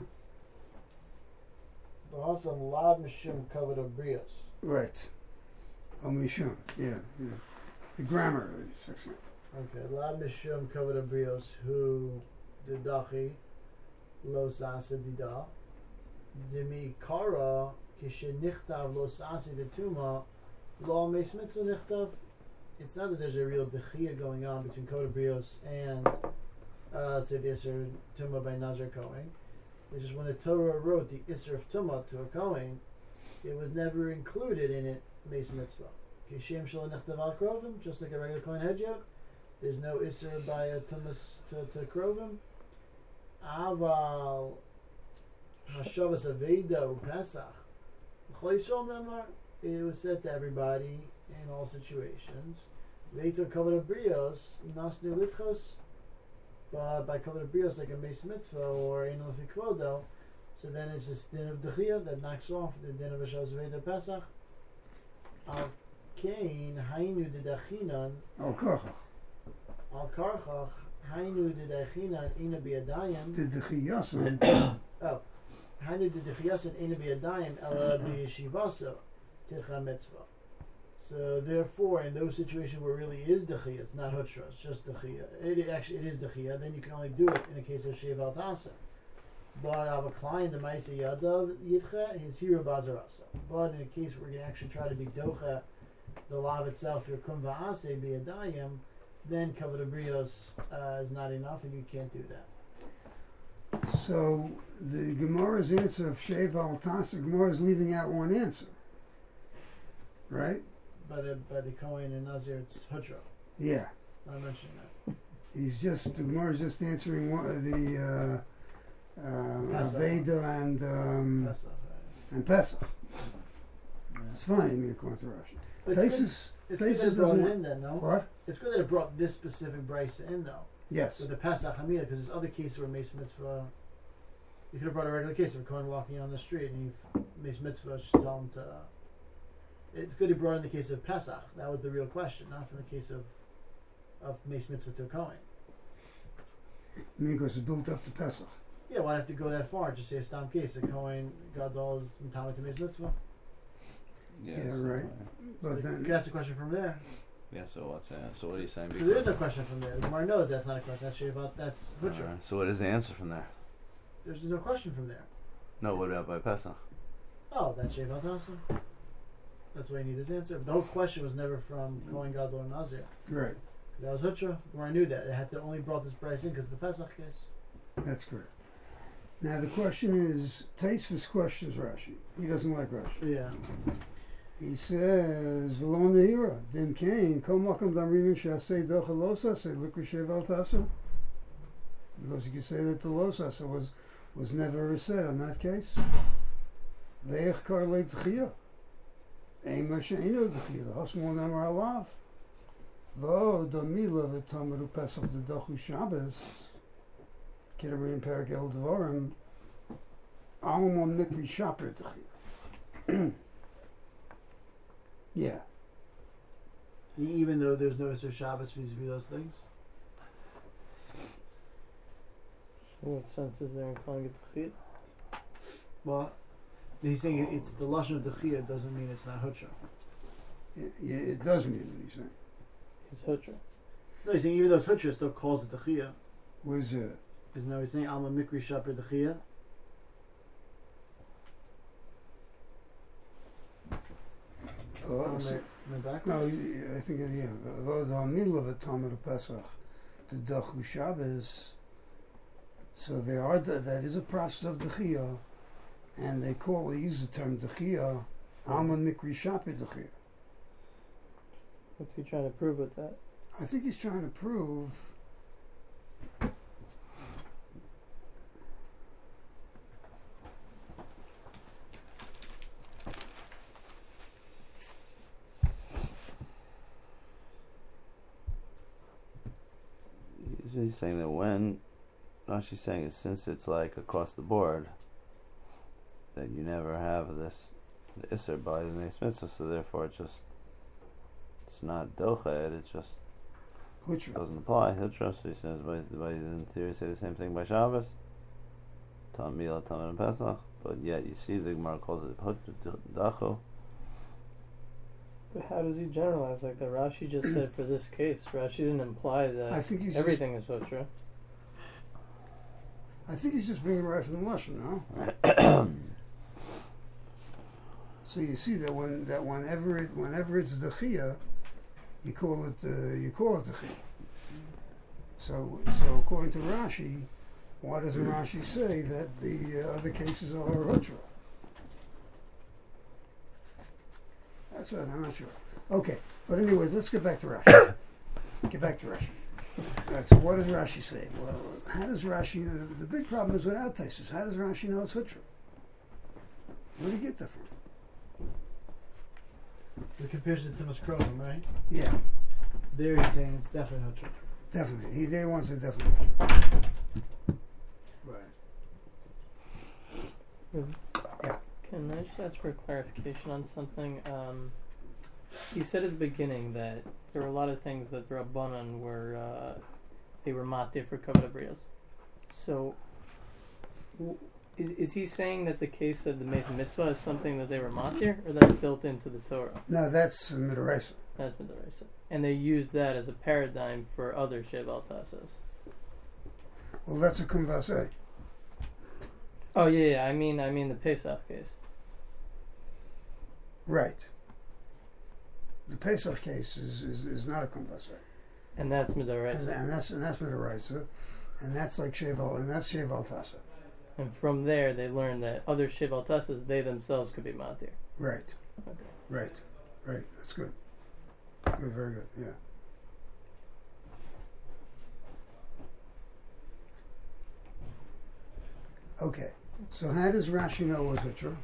The Hassam Lab Mishim covered of Brios. Right. Oh, Mishum. Yeah, yeah. The grammar is fixing it. Okay, Lab Mishum covered of Brios, who the Dachi, Lo Sasa Dida, Demi Kara, Kishe Nichtav Lo Sasi the Tuma, Lo Meis Mitzvah Nichtav. It's not that there's a real Bechia going on between Koda Brios and, uh, let's say, the Isser Tuma by Nazar Kohen. It's just when the Torah wrote the Isser of Tuma to a Kohen, it was never included in it, Meis Mitzvah. Kishem Shalom Nichtav Al Krovim, just like a regular Kohen Hedjah. There's no Isser by a Tumas to, to Krovim. Aval Hashavas Aveda Pesach. It was said to everybody in all situations. Veita Kavod Brios, Nasne Litchos, but by Kavod Brios like a Meis Mitzvah or Ein Lefi Kvodo, so then it's this din of Dechia that knocks off the din of Hashavas Aveda Pesach. Al Kain Hainu de Dachinan. Al Karchach. Al Karchach Hainu de Dachinan Ina Biadayim. The Dechiyasan. Oh, Hainu de Dechiyasan Ina Biadayim Ela B'Yeshivasa Ticha Mitzvah. So therefore, in those situations where it really is Dechiyah, it's not Hutra, it's just Dechiyah. It actually it is Dechiyah. Then you can only do it in a case of Shev Al Tasa. But I have a client, the Maisa Yadav Yidcha, his Hira Bazarasa. But in a case where you can actually try to be Docha the law itself, your kum va'ase biyadayim, then kavod abrios uh, is not enough, and you can't do that. So the Gemara's answer of Sheva al Tasa, Gemara is leaving out one answer, right? By the by the Kohen and Nazir, it's hutra. Yeah. Not mentioning that. He's just the Gemara's just answering one of the uh, uh, Pesach. Aveda and um, Pesach, right? and Pesach. Yeah. It's fine, I mean, according to Rashi. But it's good, Faces, it's good that faces it brought doesn't it in then, no? what? It's good that it brought this specific brisa in, though. Yes. With the Pesach Hamida, because there's other cases where Mace Mitzvah, you could have brought a regular case of a Kohen walking on the street and you Mace Mitzvah should tell him to. Uh, it's good he brought in the case of Pesach. That was the real question, not from the case of of Mace Mitzvah to a Kohen. I mean, because it's built up to Pesach. Yeah, why'd I have to go that far? Just say a stam case. A Kohen Gadol is Mitamet to Mace Mitzvah. Yeah, Yeah, so, right. uh, But You then, could ask the question from there. Yeah, so what's that? So what are you saying? Because there is no question from there. The Gemara knows that's not a question. That's Shevat. That's Hutra. Alright, so what is the answer from there? There's no question from there. No, what about by Pesach? Oh, that's Shevat also. That's why you need this answer. But the whole question was never from Kohen Gadol or Nazir. right, That was Hutra. Where I knew that. It had to only brought this price in because of the Pesach case. that's correct. Now the question is, Taisvis questions Rashi. He doesn't like Rashi. Yeah. He says, "V'lo nehira dim kain kol makom damrin she'asei docha losa say likri sheval tasa." Because you can say that the losasa was was never said on that case. Ve'ech kar leit tchiyah. Ein ma she'eino tchiyah. Hasmol namar alav. V'o domila v'tamaru pesach d'dochu Shabbos. Kedamrin perak el dvarim. Almon mikri shaper tchiyah. Yeah. Even though there's no Isser Shabbos vis-a-vis those things. So what sense is there in calling it the chiyah? Well, he's saying it, it's the lashon of the chiyah doesn't mean it's not Hutra. It, yeah, it does mean what he's saying. It's hutra. No, he's saying even though it's Hutra, it still calls it the chiyah. What is it? Because now he's saying Alma Mikri Shaper the chiyah. Oh, Am so- I, am I back? no, I think it, yeah. Although the middle of a Talmud Pesach, the Dachu Shabbos. So they are the, that is a process of Dechiyah, and they call they use the term Dechiyah, Alman Mikri Shaper Dechiyah. What's he trying to prove with that? I think he's trying to prove. He's saying that when Rashi's saying is since it's like across the board, that you never have this the Isser by the Nes Mitzvah, so therefore it just it's not dochet, it just Hutra. doesn't apply. Hutra, so he says by, by in theory say the same thing by Shabbos, Tam Mila, Tam and Pesach, but yet you see the Gemara calls it Hutra Dacho. But how does he generalize like that? Rashi just said for this case. Rashi didn't imply I that think he's everything is hutra. Just, I think he's just bringing it right from the Lashon, no? So you see that when that whenever it whenever it's Dechiyah, you call it uh, you call it Dechiyah. So so according to Rashi, why doesn't Rashi say that the uh, other cases are Hutra? That's right, I'm not sure. Okay, but anyways, let's get back to Rashi. Get back to Rashi. All right, so what does Rashi say? Well, how does Rashi, the, the big problem is without Taisus. How does Rashi know it's Hutra? Where did he get that from? The comparison to Thomas Kroger, right? Yeah, There he's saying it's definitely Hutra. definitely. He they wants it definitely Hutra. Right. Yeah. Can I just ask for clarification on something? Um, you said at the beginning that there were a lot of things that the Rabbanan were uh, they were matir for kavod abrios. So, w- is is he saying that the case of the Mesa Mitzvah is something that they were matir, or that's built into the Torah? No, that's uh, Midoraisa. That's Midoraisa. And they use that as a paradigm for other Sheval Tasas. Well, that's a Kumvasei. Oh yeah, yeah, I mean, I mean the Pesach case. Right. the Pesach case is, is, is not a compulsory. And that's And, Midoraisa. and that's and that's Midaraisa, and that's like Sheval, and that's Sheval Tasa. And from there, they learned that other Sheval Tasas, they themselves could be Matir. Right, Okay. right, right. That's good. Good, very good. Yeah. Okay. So how does Rashi know it was Hitra?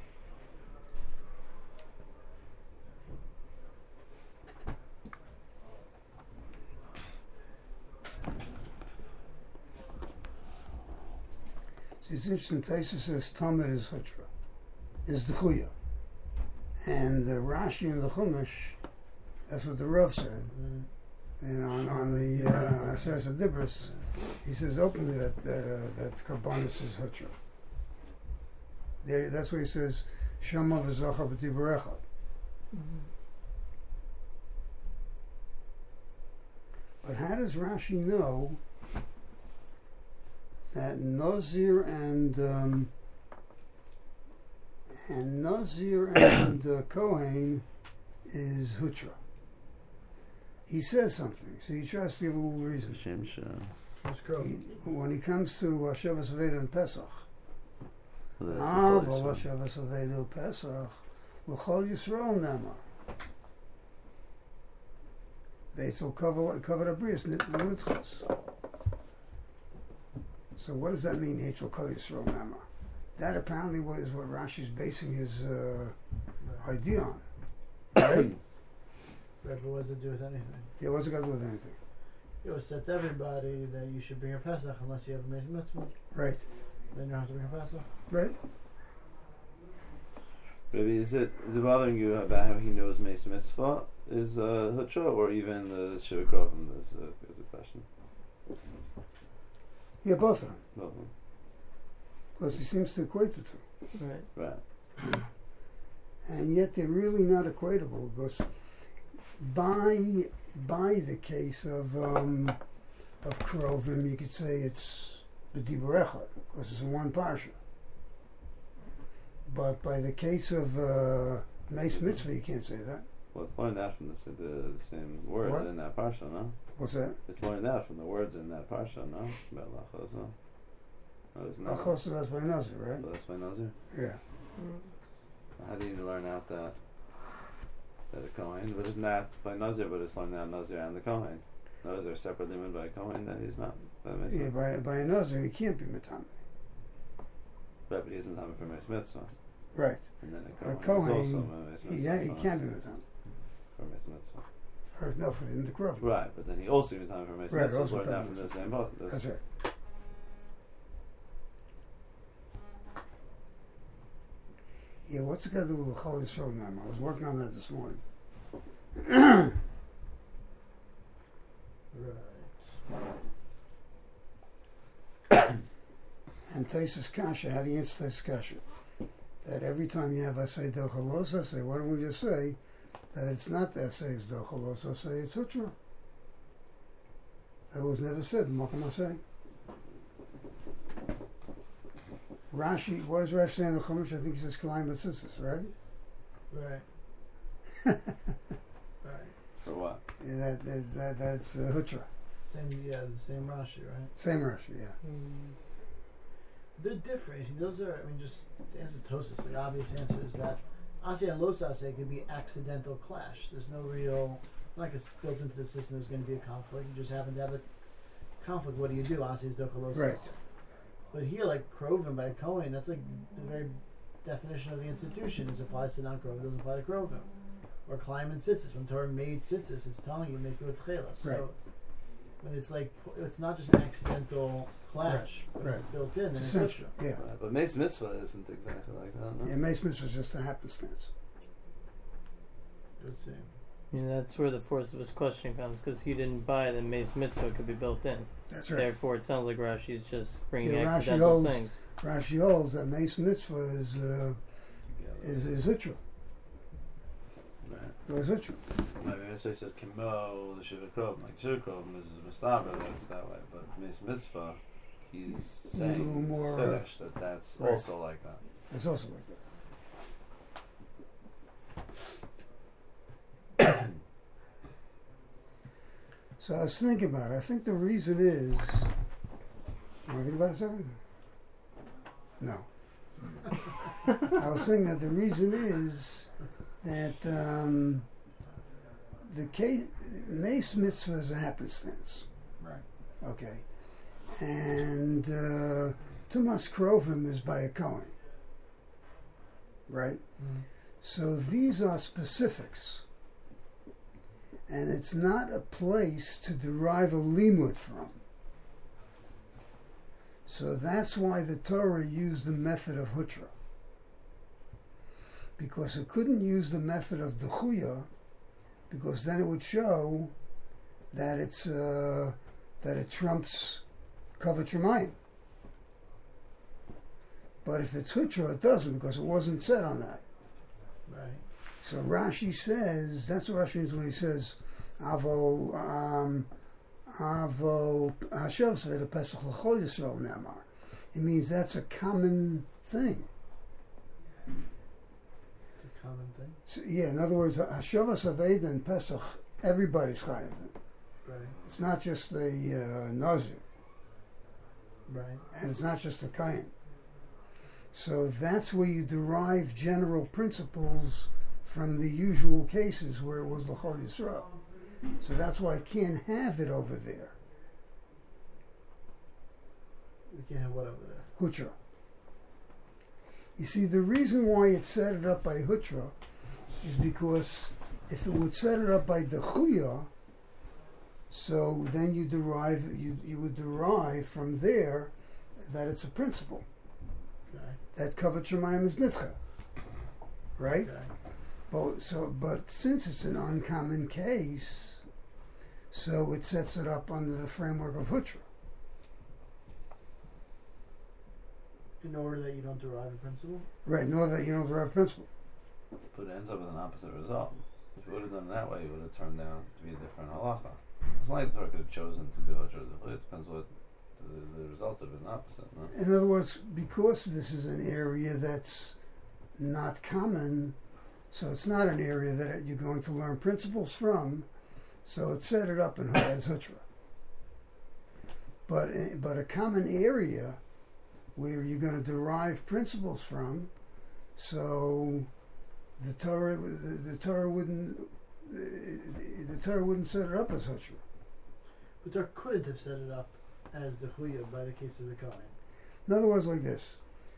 See, it's interesting. Taisa says Tamid is Hitra, is the Chuya. And the Rashi and the Chumash, that's what the Rav said. Mm. And on, on the uh, Aseret Dibros, he says openly that that uh, that Karbanis is Hitra. There, that's where he says Shama v'Zacha b'Tiberecha. But how does Rashi know that Nazir and um, and Nazir and uh, Kohen is Hutra? He says something, so he tries to give a little reason. Hashem Shah. What's Krov? He, when he comes to uh, Shavas Aveda and Pesach, Well, that's Ah, the v'lo first one. Shavas Aveda and Pesach, l'chol Yisrael nema. Veitzel cover cover abrius nitchos. So what does that mean? Eitzel kol Yisrael nema. That apparently was what Rashi's basing his uh, idea on. Right? Right, but what does it do with anything? Yeah, what's it got to do with anything? It was said to everybody that you should bring a Pesach unless you have a Mezid Mitzvah. Right, Then you don't have to bring a Pesach. right. Maybe is it is it bothering you about how he knows Meis Mitzvah is uh, Hutra, or even the Shiva Krovim is a, is a question? Yeah, both of them. Both of them. Because he seems to equate the two. Right. Right. And yet they're really not equatable because by by the case of um, of Krovim, you could say it's B'Dibur Echad because it's in one parsha. But by the case of uh, Meis Mitzvah, you can't say that. Well, it's learned that from the, s- the, the same words What? in that parsha, no? What's that? It's learned that from the words in that parsha, no? About Lachos, no? No, it's not. Achos that's by Nazir, right? Well, that's by Nazir. Yeah. How do you learn out that that a Kohen? But it's not by Nazir, but it's learned out Nazir and the Kohen. Those are separate limit by Kohen that he's not. By Meis Yeah, Mitzvah. by by a Nazir, he can't be Matami. Right, but he's Matame for Meis Mitzvah. Right. And then a For Kohen, a is also Kohen, Meis he, Mitzvah. yeah, he for can be Nazir. Matami. For Meis Mitzvah. For, no, for in the Krovim. Right, but then he also be Matame for Meis Right, Mitzvah. also Learned that Matame from for the same book. That's right. Yeah, what's it got to do with Chol Yisrael now? I was working on that this morning. Right. And Taisus Kasha, how do you answer Taisus Kasha? That every time you have Asay Dochalos Asay, why don't we just say that it's not the Asay is Dochalos Asay, it's Hutra? That was never said in Makam Asay. Rashi, what does Rashi say in the Chumash? I think he says Kalayim Batzitzis, right? Right. Right. For what? Yeah, that, that, that that's uh, Hutra. Same, yeah, the same Rashi, right? Same Rashi, yeah. They're different. Those are, I mean, just to answer Tosis, the obvious answer is that Asya and Los Asya could be accidental clash. There's no real, it's not like it's built into the system there's going to be a conflict. You just happen to have a conflict. What do you do? Asya is Docha Los Right. Asya. But here, like Krovim by Cohen, that's like the very definition of the institution. It applies to non-Krovim, it doesn't apply to Krovim. Or Klein and Sitzis. When Torah made Sitzis, it's telling you make it with Chelas. Right. So when it's like, it's not just an accidental clash, but Right. it's built in, then It's it's essential. Hutra. Yeah. Right, but Meis Mitzvah isn't exactly like that, no? Yeah, Mace Mitzvah is just a happenstance. It would seem. I mean, that's where the force of his question comes, because he didn't buy the Mace Mitzvah could be built in. That's right. Therefore, it sounds like Rashi's just bringing Yeah, Rashi accidental holds- things. Rashi holds that Mace Mitzvah is uh, is is Hutra. Right. It was Hutra. Maybe it says Kimo, the Shiva Krovim. Like Shiva Krovim is Mustafa, that's that way. But Meis Mitzvah, he's A saying little more, it's Chiddush, that that's right. also like that. It's also like that. So I was thinking about it. I think the reason is. Want to think about it a second? No. I was saying that the reason is that um, the K- Mace Mitzvah is a happenstance. Right. Okay. And uh, Tumas Krovim is by a Kohen. Right? Mm. So these are specifics. And it's not a place to derive a limud from. So that's why the Torah used the method of Hutra. Because it couldn't use the method of Dechuya, because then it would show that it's uh, that it trumps Kavod Shemayim. But if it's Hutra, it doesn't, because it wasn't said on that. Right. So Rashi says, that's what Rashi means when he says, Avol, um, Avol, Hashem Sveda Pesach L'chol Yisrael Namar. It means that's a common thing. It's a common thing. So, yeah, in other words, Hashavas Aveda and Pesach, everybody's chayav it. Right. It's not just the uh, Nazir, Right. and it's not just the Kayin. So that's where you derive general principles from the usual cases where it was L'chol Yisrael. So that's why I can't have it over there. We can't have what over there? Hutra. You see, the reason why it set it up by Hutra is because if it would set it up by Dechuya, so then you derive you you would derive from there that it's a principle. Okay. That Kavod Shemayim is Nitcha. Right? Okay. But so but since it's an uncommon case, so it sets it up under the framework of Hutra. In order that you don't derive a principle? Right, in order that you don't derive principle. But it ends up with an opposite result. If you would have done it that way, it would have turned out to be a different halacha. It's not like the Torah could have chosen to do it. It depends what the, the result of it is, an opposite. No? In other words, because this is an area that's not common, so it's not an area that you're going to learn principles from, so it set it up in as Hutra. But, but a common area where you're going to derive principles from, so the Torah, the, the Torah wouldn't, the Torah wouldn't set it up as Hutra. But there couldn't have set it up as the Chuya by the case of the Kohen. In other words, like this.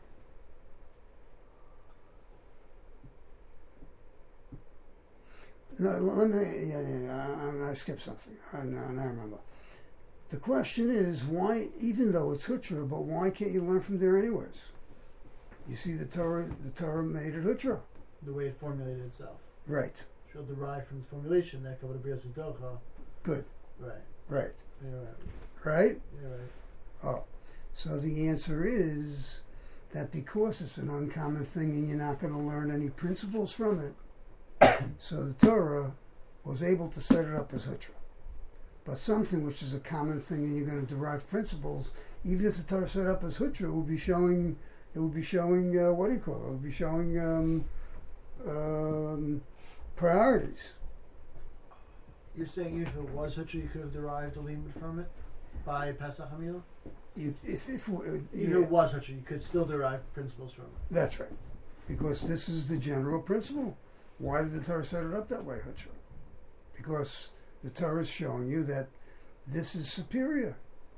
No, let me, yeah, yeah, yeah I, I skipped something. I, now I remember. The question is, why, even though it's Hutra, but why can't you learn from there anyways? You see, the Torah, the Torah made it Hutra. The way it formulated itself. Right. She'll derive from its formulation that Kavod Brios is Docha. Good. Right. Right. You're right. Right? You're right. Oh. So the answer is that because it's an uncommon thing and you're not going to learn any principles from it, so the Torah was able to set it up as Hutra. But something which is a common thing and you're going to derive principles, even if the Torah set up as Hutra, it will be showing, it will be showing, uh, what do you call it? It will be showing um, um, priorities. You're saying if it was Hutra, you could have derived a limud from it by Pesach Hamilah? You, if, if, uh, If yeah, it was Hutra, you could still derive principles from it. that's right. Because this is the general principle. Why did the Torah set it up that way, Hutra? Because the Torah is showing you that this is superior.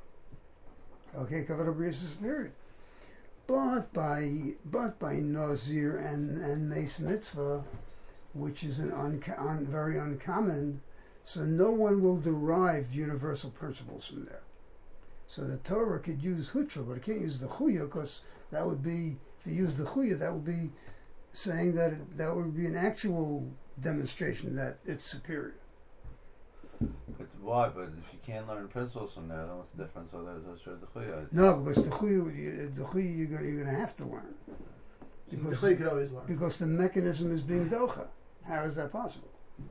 Okay, Kavod Brios is superior. But by but by Nazir and, and Mace Mitzvah, which is an unco- un, very uncommon, so no one will derive universal principles from there. So the Torah could use Hutra, but it can't use the Chuya, because that would be, if you use the Chuya, that would be saying that it, that would be an actual demonstration that it's superior. But why? But if you can't learn principles from there, then what's the difference whether it's Hutra or the Chuya? No, because the Chuya, you- the Chuya you're going you're going to have to learn. Because, The Chuya could always learn. because the mechanism is being Docha. How is that possible?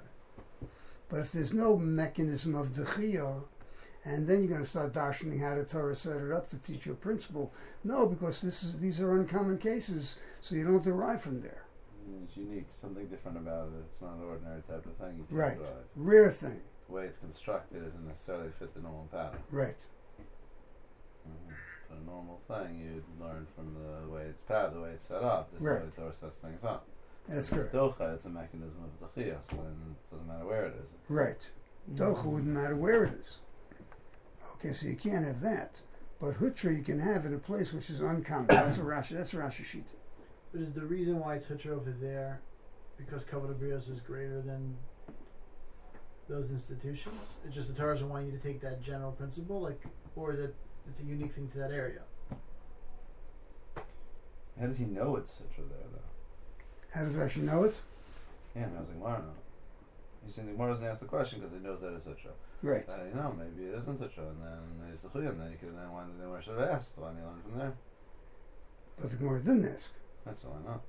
But if there's no mechanism of Dechiyah, and then you're going to start darshaning how the Torah set it up to teach you a principle. No, because this is these are uncommon cases, so you don't derive from there. It's unique, something different about it. It's not an ordinary type of thing. You can't Right. derive. Rare thing. the way it's constructed doesn't necessarily fit the normal pattern. Right. Mm-hmm. A normal thing you'd learn from the way it's patterned, the way it's set up. This Right. is the way the Torah sets things up. That's If it's correct. docha, it's a mechanism of dechia, so then it doesn't matter where it is. It's Right. Docha wouldn't matter where it is. Okay, so you can't have that. But Hutra you can have in a place which is uncommon. That's a Rashi. That's a Rashi Shita. But is the reason why it's Hutra over there because Kavod Abrios is greater than those institutions? It's just the Torah doesn't want you to take that general principle, like, or is it it's a unique thing to that area? How does he know it's Sitra there, though? How does Rashi know it? Yeah, how's the Gemara know? He's saying the Gemara doesn't ask the question because he knows that it's Sitra. Right. Uh, you know, maybe it isn't Sitra, and then it's the Chuy, and then you can then why then where should have asked? Why didn't you learn from there? But the Gemara didn't ask. That's all I know.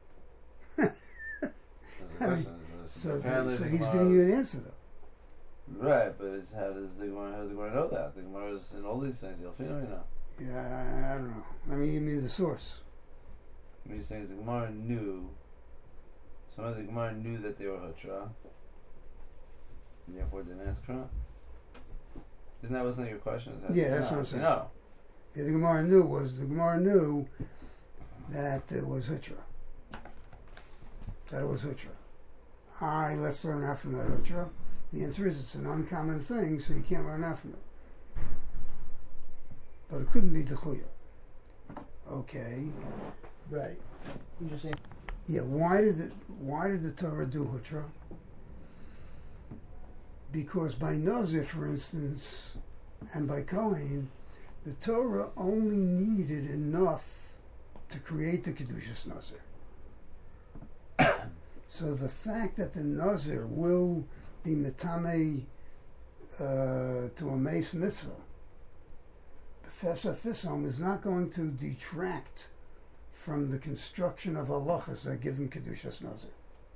That's the I mean, question. Is So, apparently so the he's Gemara giving you is- an answer, though. Right, but it's how does the Gemara, how does the Gemara know that? The Gemara is in all these things. You'll feel you know. Yeah, I, I don't know. I mean, you mean the source. What he's saying is the Gemara knew. Some of the Gemara knew that they were Hutra, and therefore didn't ask for it. Isn't that wasn't your question? Is that Yeah, that's what I'm saying. No. Yeah, the Gemara knew was the Gemara knew that it was Hutra. That it was Hutra. Aye, let's learn out from that Hutra. The answer is it's an uncommon thing, so you can't learn out from it. But it couldn't be Dechuya. Okay. Right. You just saying. Yeah, why did it, why did the Torah do Hutra? Because by Nazir, for instance, and by Kohen, the Torah only needed enough to create the Kedushas Nazir. So the fact that the Nazir will be metame uh, to a mace mitzvah, the Fesa Fisom is not going to detract from the construction of halachas that give him Kedushas Nazir.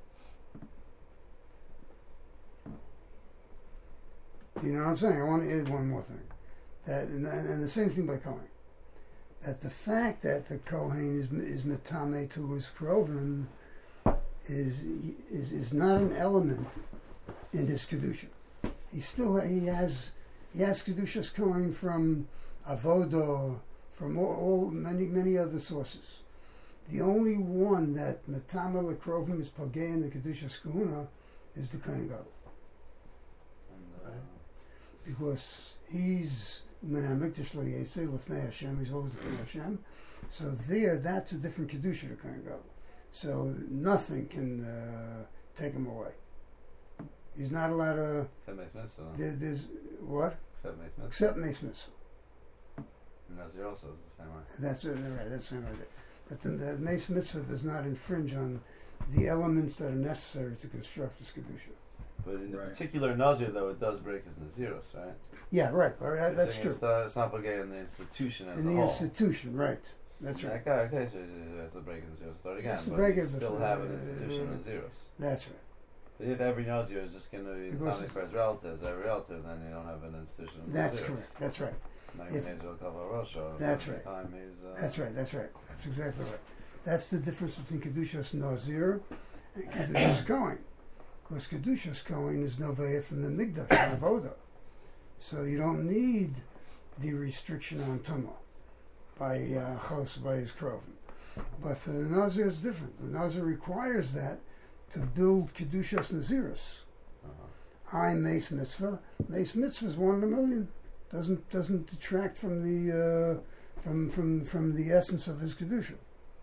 Do you know what I'm saying? I want to add one more thing. That and, and the same thing by Kohen. That the fact that the Kohen is is metame to his krovim is is is not an element in his kedusha. He still he has he has kedushas Kohen from avodah, from all, all many many other sources. The only one that metame lekrovim is pogei in the kedushas kahuna is the Kohen Gadol. And, uh, Because he's min hamikdash lo yetze lefnei Hashem. He's always lefnei Hashem. So there, that's a different kedusha to Kohen Gadol. So nothing can uh, take him away. He's not allowed to. Except Mace Mitzvah. There, there's what? Except Mace Mitzvah. Except Mace Mitzvah. And Nazir also is the same way. That's it. Right. That's the same idea. But the, the Mace Mitzvah does not infringe on the elements that are necessary to construct this kedusha. But in the Right. particular Nazir, though, it does break his Nazirus, right? Yeah. Right. All right. You're That's saying true. It's, the, it's not Bagay in the institution as In a the whole. institution, right? That's right. Okay, okay, so he has to break his Nazirus start again. Has to but break you it still before- have an institution of Nazirus. That's right. But if every Nazir is just going to be Because Tommy for his relatives, every relative, then you don't have an institution of That's Nazirus. correct. That's right. So now If- you're Nazir Kavah Rosha. That's every right. time he's, uh, That's right. That's right. That's exactly right. That's the difference between Kedushas Nazir and Kedushas Kohen. Because Kedushas Kohen is Noveya from the Migdash, and Avodah. So you don't need the restriction on Tumah by uh, Chos, by his Krovim. But for the Nazir, it's different. The Nazir requires that to build Kedushas Nazirus. uh-huh. I Mace Mitzvah. Mace Mitzvah is one in a million. Doesn't doesn't detract from the uh, from from from the essence of his kedusha.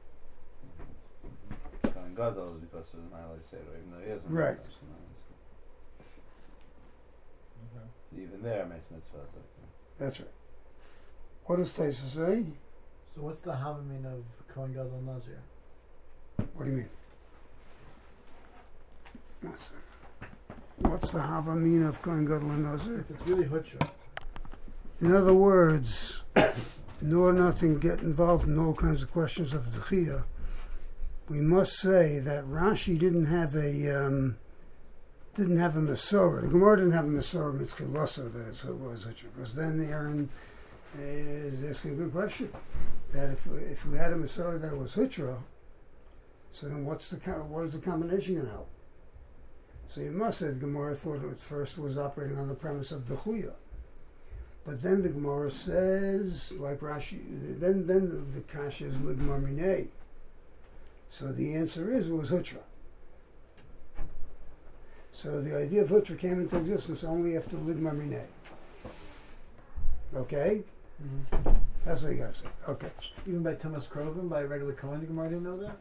Kohen Gadol is because of the Ma'alei Seder, even though he isn't. Right. Ma'alei Seder. Even there, Mace Mitzvah is like, That's right. What does Taisa say? So what's the havamin of Kohen Gadol Nazir? What do you mean? What's the, what's the havamin of Kohen Gadol and Nazir? If it's really Hutra, In other words, in order not to get involved in all kinds of questions of Dechiyah, we must say that Rashi didn't have a um, didn't have a Masorah. The Gemara didn't have a Masorah Mitzchilasa that it was Hutra, because then Aaron is asking a good question. That if if we had a Masorah that it was Hutra, so then what's the co- what is the combination going to help? So you must say the Gemara thought it first was operating on the premise of Dechuya. But then the Gemara says, like Rashi, then then the, the Kasha is Ligmar Minei. So the answer is, was Hutra. So the idea of Hutra came into existence only after Ligmar Minei. Okay? Mm-hmm. That's what you gotta say. Okay. Even by Thomas Kroven, by regular Kohen, the Gemara didn't know that?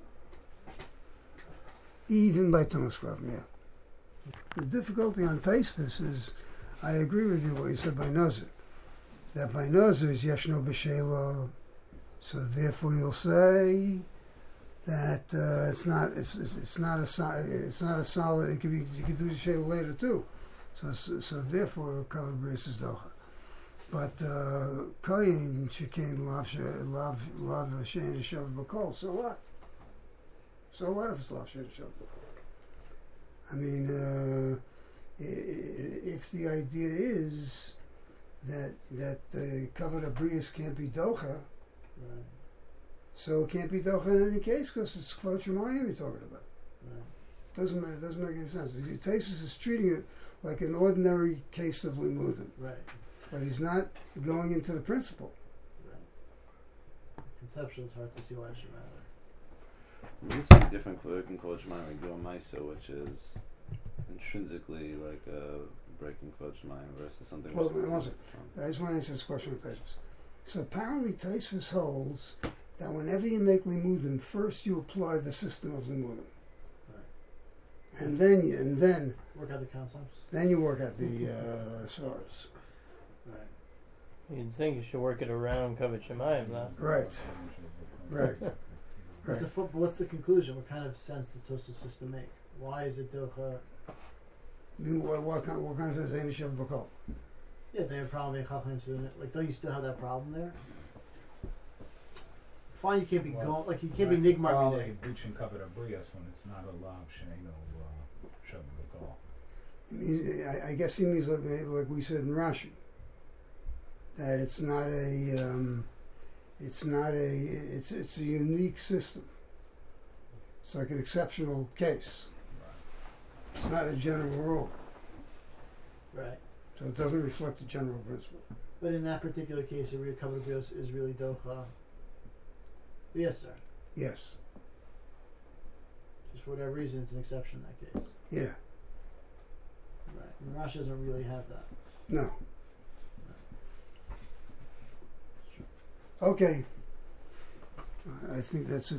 Even by Thomas Kroven, yeah. The difficulty on Taisvis is, I agree with you what you said by Nazir. That by Nazir is Yeshno B'Shelo, so therefore you'll say that uh, it's not it's it's it's not a si- it's not a solid. It could be you could do the Shelo later too, so so, so therefore covered Bris is Docha. But Koyin Shekain Lav Lav Lav Shein Shav B'Kol. So what? So what if it's Lav Shein Shav B'Kol? I mean, uh, if the idea is that that the covered abrius can't be docha, Right. so it can't be docha in any case because it's kvod shemayim you're talking about. Right. Doesn't make, doesn't make any sense. The Taisus is treating it like an ordinary case of limudim, Right. but he's not going into the principle. Right. Conceptually, it's hard to see why it should matter. This is a different kvod in kvod shemayim. We do a ma'isa, which is intrinsically like a breaking kvod shemayim versus something. Well, which is one second. I just want to answer this question with Taisus. So apparently Taisvis holds that whenever you make limudim, first you apply the system of limudim, Right. and then you, and then Work out the concepts. then you work out the uh, svaras. Right. You'd think you should work it around Kavod Shemayim, though. Right, right, What's, right. the, fo- what's the conclusion? What kind of sense does the system make? Why is it docha? I mean, what, what kind? What kind of says Einish of Bakal? Yeah, they have a problem in Chachamim doing it. Like, don't you still have that problem there? Fine, you can't be Well, going like you it's- can't be well, it's nigmar probably minei. breaching covered abrius when it's not a lav sheino uh, shav b'kol. I mean, I, I guess he means like, like we said in Rashi, that it's not a, um, it's not a, it's it's a unique system. It's like an exceptional case. It's not a general rule, Right. so it doesn't reflect the general principle. But in that particular case, a real covered abrios is really docha. Yes, sir. Yes. Just for whatever reason, it's an exception in that case. Yeah. Right. And Rashi doesn't really have that. No. Okay. I think that's it.